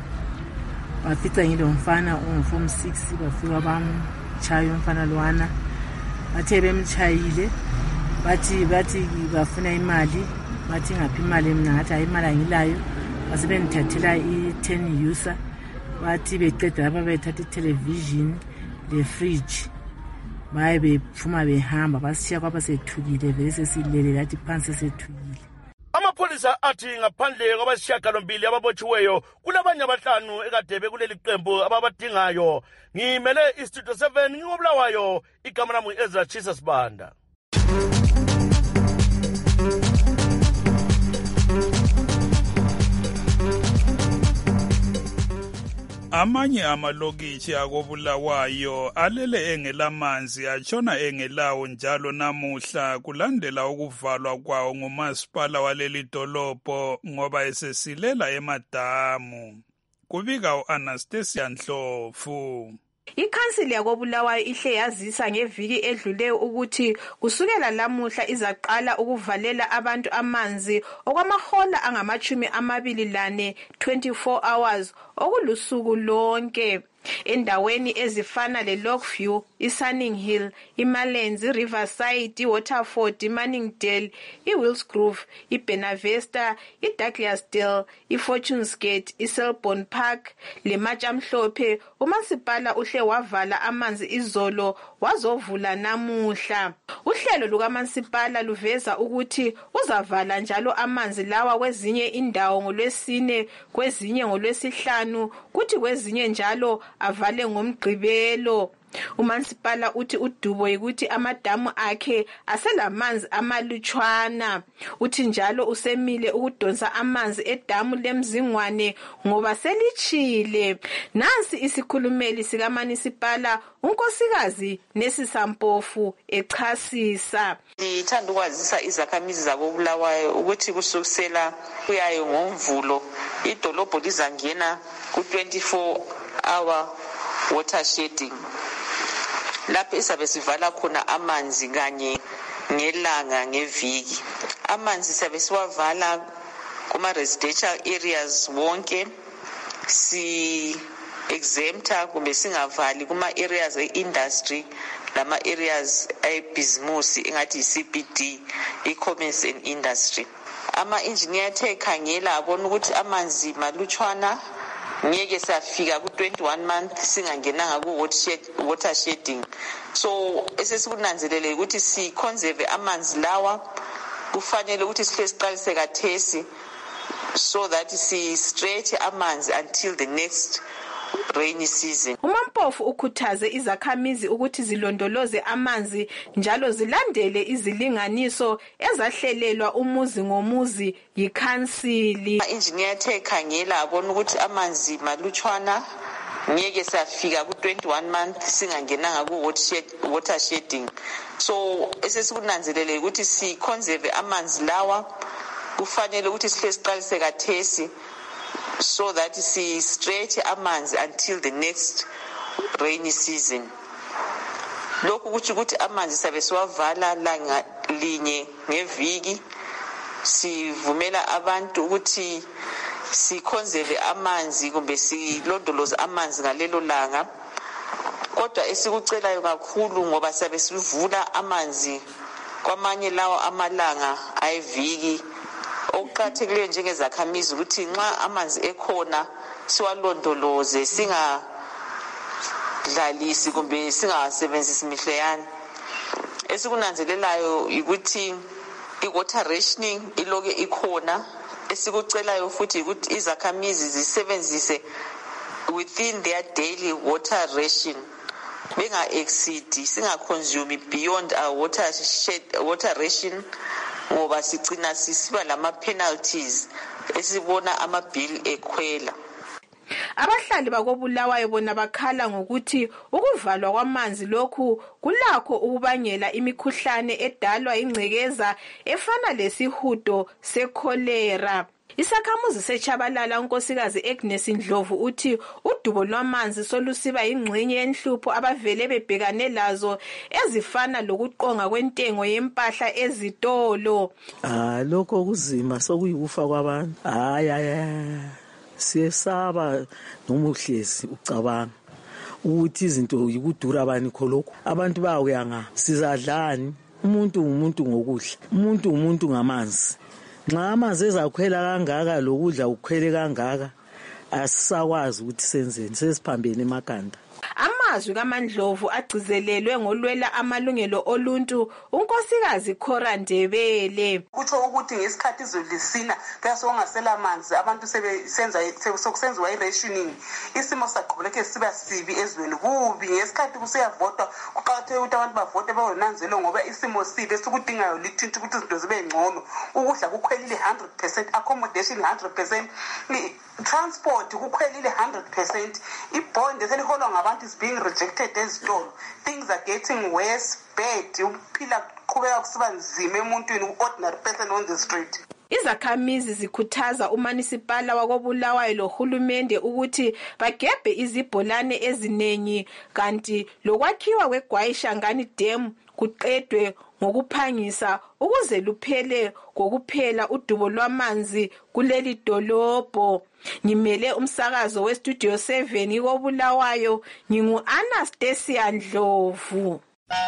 [SPEAKER 9] bafica ngilo mfana ungu-form six bafika bamchaya umfana lwana bathe bemchayile bathi bathi bafuna imali bathi ngaphi imali mina ngathi hayi imali angilayo base bengithathela i-ten user bathi beqeda lapha bethatha i-television le-fridge baye bephuma behamba basishiya kwaba sethukile vele sesilele lathi phansi sethukile.
[SPEAKER 7] Amapholisa athi ngaphandle kwabasishiyagalombili ababotshiweyo kulabanye abahlanu ekade bekuleli qembu ababadingayo. Ngimele iStudio seven ngingobulawayo igama lami Ezra Chisa Sibanda.
[SPEAKER 3] Amanye amalokitshi akobulawayo alele engelamanzi atshona engelawo njalo namuhla kulandela ukuvalwa kwawo ngumasipala waleli dolobho ngoba esesilela emadamu. Kubika u-Anastasia Ndlovu.
[SPEAKER 11] Ikhansili yakobulawayo ihle yazisa ngeviki edluleyo ukuthi kusukela lamuhla izaqala ukuvalela abantu amanzi okwamahola angamachumi amabili lane twenty-four hours okulusuku lonke. Endaweni ezifana le-Lockview, i-Sunning Hill, i-Malenzi, i-Riverside, i-Waterford, i-Manningdale, i-Willsgrove, i-Benavesta, i-Douglasdale, i-Fortunes Gate, i-Selborne Park, le-Matshamhlophe, umasipala uhle wavala amanzi izolo wazovula namuhla. Uhlelo lukamasipala luveza ukuthi uzavala njalo amanzi lawa kwezinye indawo ngolwesine, kwezinye ngolwesihlanu, kuthi kwezinye njalo avale ngomgqibelo. Umansipala uthi udubo ukuthi amadamu akhe aselamanzi amalutshwana. Uthi njalo usemile ukudonsa amanzi edamu lemzingwane ngoba selichile. Nansi isikhulumeli sikaManisipala unkosikazi Nesisa Mpofu echasisa.
[SPEAKER 24] Ngithanda ukwazisa izakhamizi zakobulawayo ukuthi kusukisela kuyayo ngomvulo idolobho lizangena ku twenty-four hour water shedding. Lapho isabe sivala khona amanzi kanye ngelanga ngeviki. Amanzi sabe siwavala kuma residential areas wonke, si exempta kumbe singavali kuma areas e-industry lama areas e-business engathi i-C B D, e-commerce and industry. Ama engineer the khangela abona ukuthi amanzi malutshwana ngeke safika ku twenty-one month singangenanga ku water shedding. So esesikunanzelele ukuthi si conserve amanzi lawa kufanele ukuthi sihle siqalise kathesi so that si stretch amanzi until the next rainy season.
[SPEAKER 11] uMampofu ukhuthaze izakhamizi ukuthi zilondoloze amanzi njalo zilandele izilinganiso ezahlelelwa umuzi ngomuzi yikhansili.
[SPEAKER 24] Engineer the khangela abona ukuthi amanzi malutshwana ngeke safika ku twenty-one month singangenanga ku water shedding. So esesikunanzelele ukuthi si conserve amanzi lawa kufanele ukuthi sihle siqalise kathesi so that si stretch amanzi until the next rainy season. Lokhu kuthi ukuthi amanzi sabe siwavala langa linye ngeviki. Sivumela abantu ukuthi si conserve amanzi kumbe silondoloze amanzi ngalelo langa. Kodwa esikucelayo kakhulu ngoba sabe sivula amanzi kwamanye lawo amalanga ayiviki, okuqathekileyo njengezakhamizi ukuthi nxa amanzi ekhona siwalondoloze, singa dlalisi kumbe singasebenzisi mihleyana. Esikunanzelelayo ukuthi i-water rationing iloke ikhona. Esikucelayo futhi ukuthi izakhamizi zisebenzise within their daily water ration, benga exceed, singa consume beyond our water shed, water ration ngoba sigcina sisiba lama penalties esibona ama bill ekhwela.
[SPEAKER 11] Abahlali bakobulawayo bona bakhala ngokuthi ukuvalwa kwamanzi lokhu kulakho ukubangela imikhuhlane edalwa ingcekeza efana lesihudo sekholera. Isakhamuzi seChabalala unkosikazi Agnes Ndlovu uthi udubo lwamanzi solusiba ingxenye yenhlupho abavele bebhekane lazo ezifana lokuqonga kwentengo yempahla ezitolo.
[SPEAKER 1] Ah, lokho kuzima sokuyikufa kwabantu. Hayi hayi. Siyesaba noma uhlezi ucabanga ukuthi izinto yikudura bani kholokho. Abantu bayawuyanga sizadlani. Umuntu umuntu ngokudla, umuntu umuntu ngamanzi. Nxa amanzi ezakhwela kangaka lokudla ukukhwele kangaka asisakwazi ukuthi senzeni, sesiphambene emakhanda.
[SPEAKER 11] Amazwi kaMandlovu agcizelelwe ngolwela amalungelo oluntu unkosikazi Khora Ndebele.
[SPEAKER 12] Kutsho ukuthi ngesikhathi izolisina kasongasela amanzi abantu sebesenza sokusenziwa i-rationing, isimo saqhubeka siba sibi ezweni kubi. Ngesikhathi kusiyavotwa kuqakatheke ukuthi abantu bavote bayonanzelo ngoba isimo sibi esikudingayo lithinta ukuthi izinto zibe ngcono. Ukudla kukhwelile one hundred percent, accommodation one hundred percent, transport kukhwelile one hundred percent, ibond eseliholwa ngabantu is being rejected ezitolo. Things are getting worse, bad. Uphila qhubeka kusiba nzima emuntwini, ordinary person on the street.
[SPEAKER 11] Izakhamizi zikhuthaza uMunicipal wakobulawayo lohulumende ukuthi bagebhe izibholane ezinengi kanti lokwakhiwa kweGwayishangani Dam kuqedwe ngokuphangisa ukuze luphele kokuphela udubo lwamanzi kuleli dolobho. Ngimele umsakazo weStudio seven ikobulawayo, ngingu Anastasia Ndlovu.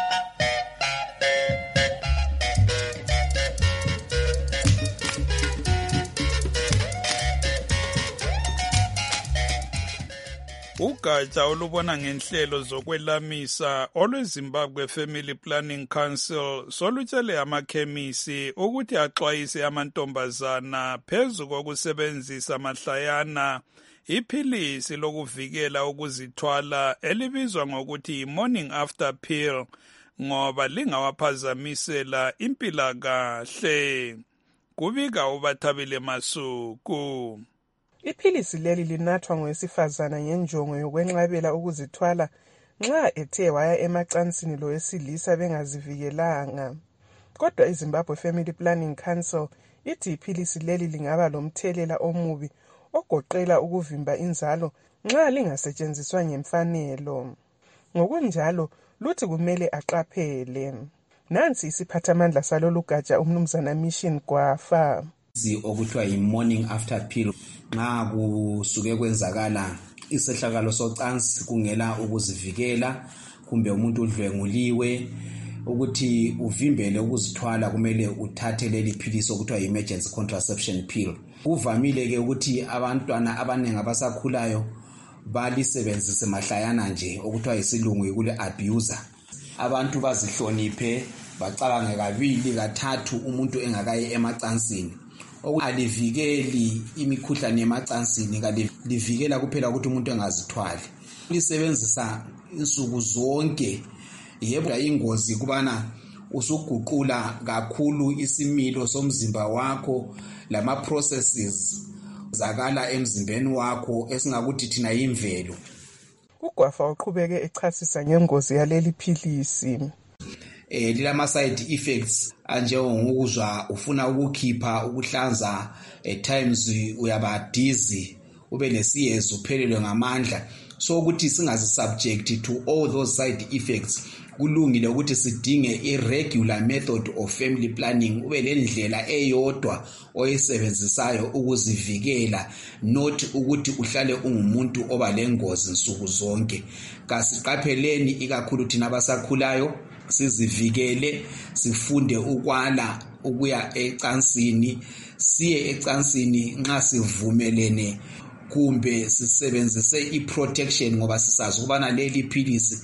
[SPEAKER 3] Ugatsha olubona ngenhlelo zokwelamisa olweZimbabwe Family Planning Council solutshele amakhemisi ukuthi axwayise amantombazana phezu kokusebenzisa mahlayana iphilisi lokuvikela ukuzithwala elibizwa ngokuthi morning after pill ngoba lingawaphazamisela impilakahle. Kubika uBathabile Masuku.
[SPEAKER 13] Iphilisi leli linathwa ngowesifazana ngenjongo yokwenqabela ukuzithwala nxa ethe waya emacansini lowesilisa bengazivikelanga. Kodwa iZimbabwe Family Planning Council ithi iphilisi leli lingaba lomthelela omubi ogoqela ukuvimba inzalo nxa lingasetshenziswa ngemfanelo. Ngokunjalo luthi kumele aqaphele. Nansi isiphathamandla salolu gatsha umnumzana Mission Gwafa.
[SPEAKER 14] Okuthiwa yi-morning after pill nxa kusuke kwenzakala isehlakalo socansi kungela ukuzivikela kumbe umuntu udlwenguliwe ukuthi uvimbele ukuzithwala kumele uthathe leli philisi okuthiwa yi-emergency contraception pill. Kuvamile ke ukuthi abantwana abanengi abasakhulayo balisebenzise mahlayana nje okuthiwa yisilungu yikule abuser. Abantu bazihloniphe bacabange kabili kathathu umuntu engakayi emacansini. Alivikeli imikhuhlane yemacansini, livikela kuphela ukuthi umuntu engazithwali. Lisebenzisa insuku zonke. Yebo ingozi kubana usuguqula kakhulu isimilo somzimba wakho lama processes zakala emzimbeni wakho esingakuthi thina imvelo.
[SPEAKER 13] uGwafa uqhubeke echasisa ngengozi yaleli philisi.
[SPEAKER 14] Eh lilama side effects anjengokuzwa ufuna ukukhipha ukuhlanza at times uyaba dizzy ube nesiyezi uphelelwe ngamandla so ukuthi singazi subject to all those side effects kulungile ukuthi sidinge irregular method of family planning ube lendlela eyodwa oyisebenzisayo ukuzivikela not ukuthi uhlale ungumuntu oba lengozi nsuku zonke kasiqapheleni ikakhulu thina abasakhulayo sizivikele sifunde ukwala ukuya ecansini siye ecansini nxa sivumelene kumbe sisebenzise iprotection ngoba sisazi ukubana leli philisi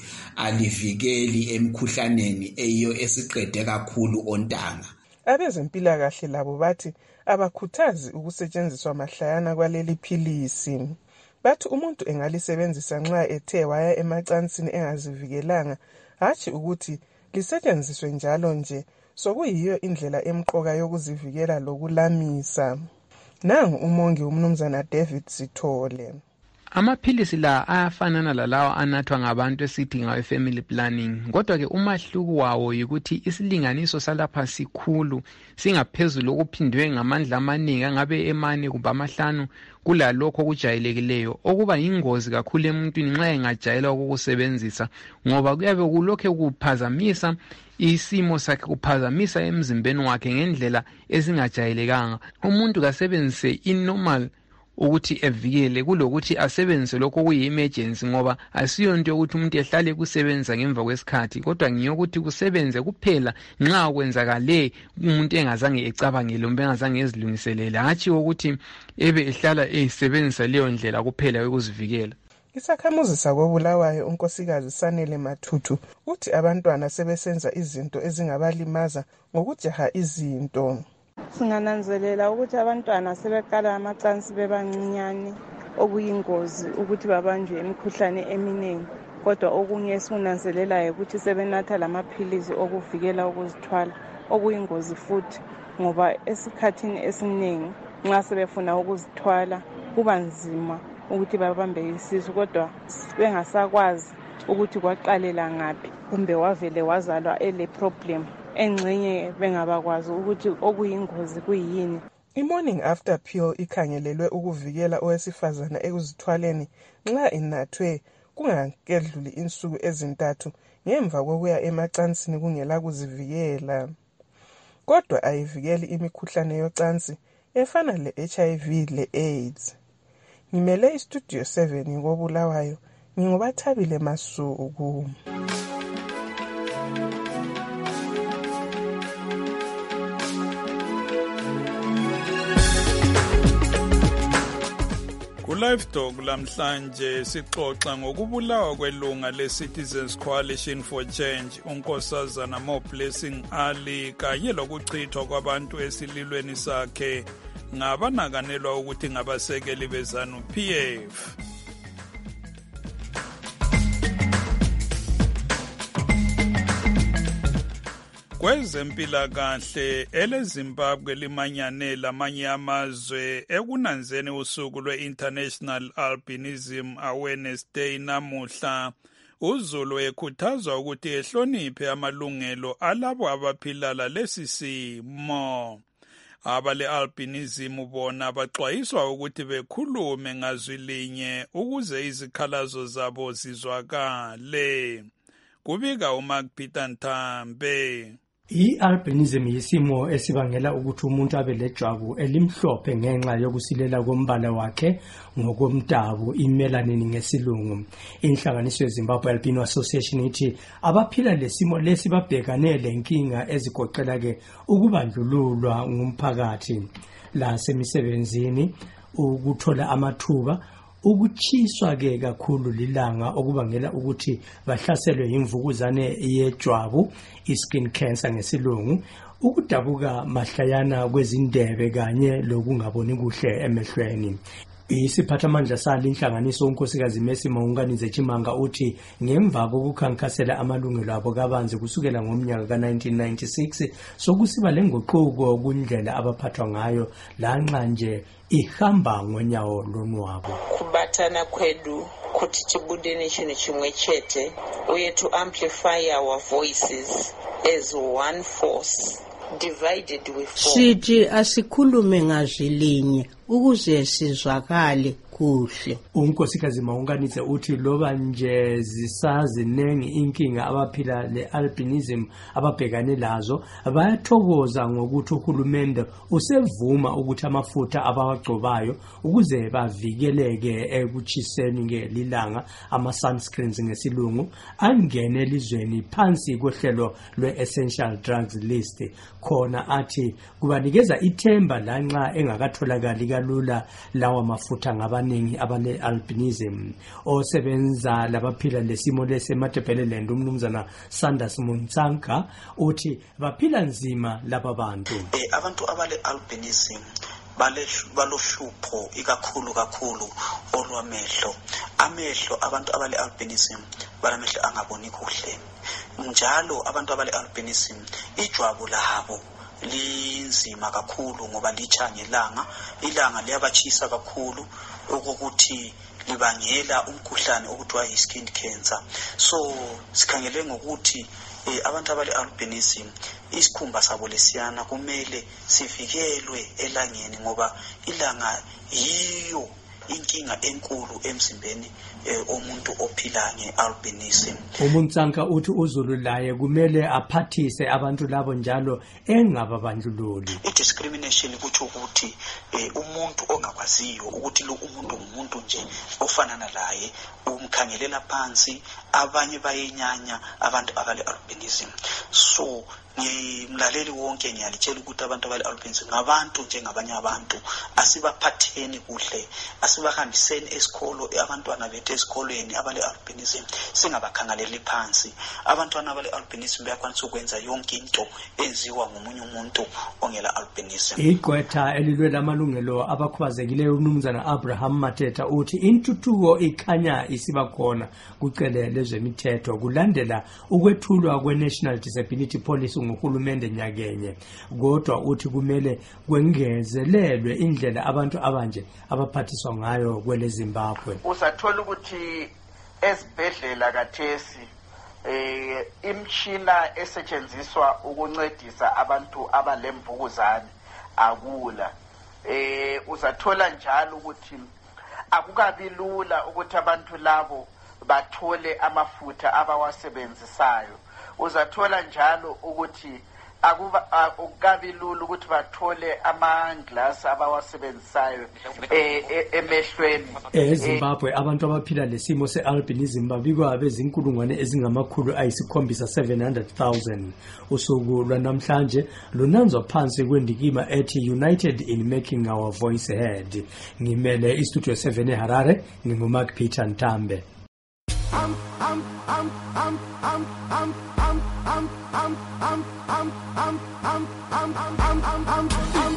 [SPEAKER 14] alivikeli emkhuhlaneni eyiyo esiqede kakhulu ontanga.
[SPEAKER 13] Abezempilakahle labo bathi abakhuthazi ukusetshenziswa mahlayana kwaleli philisi. Bathi umuntu engalisebenzisa nxa ethe waya emacansini engazivikelanga hatshi ukuthi lisetshenziswe njalo nje sokuyiyo indlela emqoka yokuzivikela lokulamisa. Nangu umongi umnumzana David Sithole.
[SPEAKER 15] Amaphilisi la ayafanana lalawa anathwa ngabantu esithi ngawe family planning kodwa ke umahluko wawo yikuthi isilinganiso salapha sikhulu singaphezulu okuphindwe ngamandla amaningi angabe emane kumbe amahlanu kulalokho kujayelekileyo okuba ingozi kakhulu emuntwini nxa engajayela ukukusebenzisa ngoba kuyabe kulokho kuphazamisa isimo sakhe kuphazamisa emzimbeni wakhe ngendlela ezingajayelekanga. Umuntu kasebenzise inormal ukuthi evikele kulokuthi asebenzise lokho kuyi-emergency ngoba asiyo into yokuthi umuntu ehlale kusebenza ngemva kwesikhathi kodwa ngiyokuthi kusebenze kuphela nxa kwenzakale umuntu engazange ecabangele kumbe engazange ezilungiselele hatshi ukuthi ebe ehlala esebenzisa leyo ndlela kuphela yokuzivikela.
[SPEAKER 13] Isakhamuzi sakobulawayo unkosikazi Sanele Mathuthu uthi abantwana sebesenza izinto ezingabalimaza ngokujaha izinto.
[SPEAKER 17] Singananzelela ukuthi abantwana sebeqala amacansi bebancinyane okuyingozi ukuthi babanjwe imikhuhlane eminingi kodwa okunye esinanzelelayo ukuthi sebenatha lamaphilisi okuvikela ukuzithwala okuyingozi futhi ngoba esikhathini esiningi nxa sebefuna ukuzithwala kuba nzima ukuthi babambe isisu kodwa bengasakwazi ukuthi kwaqalela ngaphi kumbe wavele wazalwa ele problem engxenye bengabakwazi ukuthi okuyingozi kuyini.
[SPEAKER 13] I-morning after pill ikhangelelwe ukuvikela owesifazana ekuzithwaleni nxa inathwe kungakedluli insuku ezintathu ngemva kokuya emacansini kungela kuzivikela. Kodwa ayivikeli imikhuhlane yocansi efana le-H I V le-AIDS. Ngimele istudio seven ngobulawayo ngingobathabile Masuku.
[SPEAKER 3] Live Talk lamhlanje sixoxa ngokubulawa kwelunga le-Citizens Coalition for Change unkosazana Mo Blessing Ali kanye lokuchithwa kwabantu esililweni sakhe ngabanakanelwa ukuthi ngabasekeli bezanu P F. Kwezempilakahle eleZimbabwe limanyane lamanye amazwe ekunanzeni usuku lwe-International Albinism Awareness Day namuhla. uZulu ekhuthazwa ukuthi ehloniphe amalungelo alabo abaphila lalesi simo. Abale-albinism bona baxwayiswa ukuthi bekhulume ngazwi linye ukuze izikhalazo zabo zizwakale. Kubika uMark Peter Ntambe.
[SPEAKER 18] I-albinism yisimo esibangela ukuthi umuntu abe lejwabu elimhlophe ngenxa yokusilela kombala wakhe ngokomdabu i-melanin ngesilungu. Inhlanganiso yeZimbabwe Albino Association ithi abaphila lesimo lesi babhekane lenkinga ezigoqela ke ukubandlululwa ngumphakathi la semisebenzini ukuthola amathuba ukuchiswa ke kakhulu lilanga okubangela ukuthi bahlaselwe imvukuzane yejwabu i-skin cancer ngesilungu ukudabuka mahlayana kwezindebe kanye lokungaboni kuhle emehlweni. Isiphathamandla salo inhlanganiso unkosikazi Mercy Maunganize Chimanga uthi ngemva kokukhankasela amalungelo abo kabanzi kusukela ngomnyaka ka nineteen ninety-six sokusiba lenguquko kundlela abaphathwa ngayo lanxa nje ihamba ngonyawo lonwabo.
[SPEAKER 24] Kubatana kwedu kuti tibude nechinhu chimwe chete uye to amplify our voices as one force divided we fall.
[SPEAKER 4] Sithi asikhulume ngazwilinye ukuze sizwakale kuhle.
[SPEAKER 18] Unkosikazi Maunganize uthi loba nje zisazinengi inkinga abaphila le-albinism ababhekane lazo bayathokoza ngokuthi uhulumende usevuma ukuthi amafutha abawagcobayo ukuze bavikeleke ekuchiseni ngelilanga ama-sunscreens ngesilungu angene elizweni phansi kohlelo lwe-essential drugs list. Khona athi kubanikeza ithemba lanxa engakatholakali kalula lawa mafutha ngabaningi abale albinism. Osebenza labaphila lesimo leseMatebeleland umnumzana Sanders Muntsanka uthi baphila nzima laba bantu.
[SPEAKER 5] Eh, abantu abale albinism balohlupho ikakhulu kakhulu olwamehlo. Amehlo abantu abale albinism balamehlo angaboni kuhle. Njalo abantu abale albinism ijwabu labo linzima kakhulu ngoba lichanye ilanga. Ilanga liyabachisa kakhulu ukuthi libangela umkhuhlane okuthiwa yi-skin cancer. So sikhangele ngokuthi eh, abantu abale albinism isikhumba sabo lesiyana kumele sivikelwe elangeni ngoba ilanga yiyo inkinga enkulu emzimbeni eh, omuntu ophila nge-albinism.
[SPEAKER 18] Umuntsanka uthi uZulu laye kumele aphathise abantu labo njalo engababandlululi.
[SPEAKER 5] I-discrimination kuthi ukuthi eh, umuntu ongakwaziyo ukuthi lo umuntu umuntu nje ofanana laye umkhangelela phansi, abanye bayenyanya abantu abale albinism. So ngimlaleli wonke ngiyalitshela ukuthi abantu abale albinism ngabantu njengabanye abantu, asibaphatheni kuhle, asibahambiseni esikolo abantwana bethu esikolweni abale albinism, singabakhangeleli phansi. Abantwana abale albinism bayakwanisa ukwenza yonke into enziwa ngomunye umuntu ongela albinism.
[SPEAKER 18] Igqwetha elilwe lamalungelo abakhubazekileyo umnumzana Abraham Mateta uthi intuthuko ikhanya isiba khona kucele lezemithetho kulandela ukwethulwa kwe-National Disability Policy nguhulumende nyakenye. Kodwa uthi kumele kwengezelelwe indlela abantu abanje abaphathiswa ngayo kwele Zimbabwe.
[SPEAKER 19] Usathola ukuthi esibhedlela kathesi eh imshina esetshenziswa ukuncedisa abantu abalemvukuzane akula. Eh uzathola njalo ukuthi akukabi lula ukuthi abantu labo bathole amafutha abawasebenzisayo. Uzathola njalo ukuthi akukabi lula ukuthi bathole ama-glass abawasebenzisayo emehlweni.
[SPEAKER 18] EZimbabwe abantu abaphila lesimo se-albinism babikwa bezinkulungwane ezingamakhulu ayisikhombisa seven hundred thousand. Usuku lwanamhlanje lunanzwa phansi kwendikima ethi United in Making Our Voice Heard. Ngimele istudio seven eHarare, nginguMark Peter Ntambe. I'm, I'm, I'm, I'm, I'm, I'm, I'm, I'm, I'm, I'm, I'm, I'm, I'm, I'm, I'm, I'm, I'm, I'm.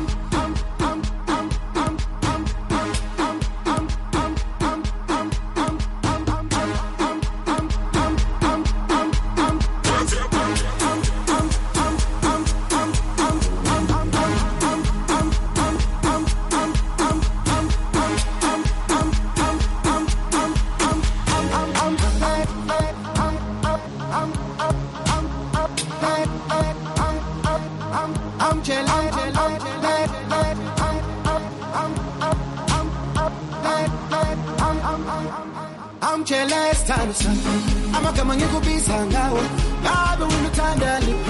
[SPEAKER 18] I'm jealous, I'm a coming to be sangawa. I don't want to turn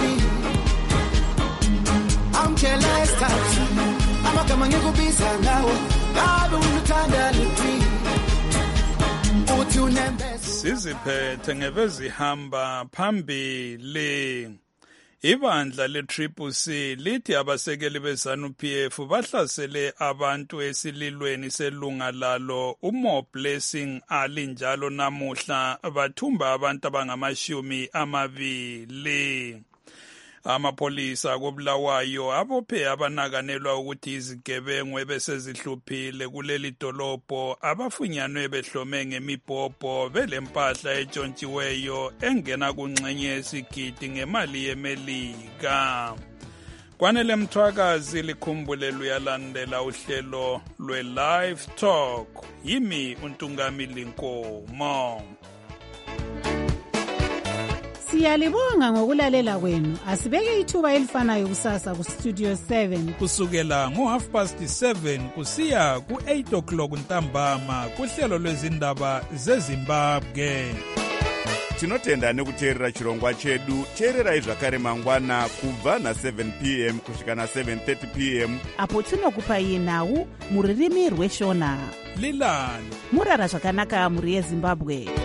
[SPEAKER 18] I'm jealous, I'm a coming to be sangawa. I don't want to turn
[SPEAKER 3] Siziphethe ngebezihamba phambili. Ibandla le-Triple C lithi abasekeli be-ZANU-P F bahlasele abantu esililweni selunga lalo uMo Blessing Ali njalo namuhla bathumba abantu abangamashumi amabili. Amapolisa koBulawayo abophe abanakanelwa ukuthi izigebengu ebesezihluphile kuleli dolobho abafunyanwe behlome ngemibhobho belempahla etshontshiweyo engena kunxenye yesigidi ngemali yeMelika. Kwanele Mthwakazi likhumbule luyalandela uhlelo lwe-Live Talk. Yimi uNtungami Linkomo.
[SPEAKER 2] Siyalibonga ngokulalela kwenu. Asibeke ithuba elifanayo kusasa ku Studio seven
[SPEAKER 3] kusukela ngo half past seven kusiya ku eight o'clock ntambama kuhlelo lwezindaba zeZimbabwe.
[SPEAKER 6] Tinotenda nekuteerera chirongwa chedu. Teererai zvakare mangwana kubva na seven p m kusvika na seven thirty p m
[SPEAKER 2] apo tinokupai nhau muririmi rweshona.
[SPEAKER 3] Lilani
[SPEAKER 2] murara zvakanaka muri yeZimbabwe.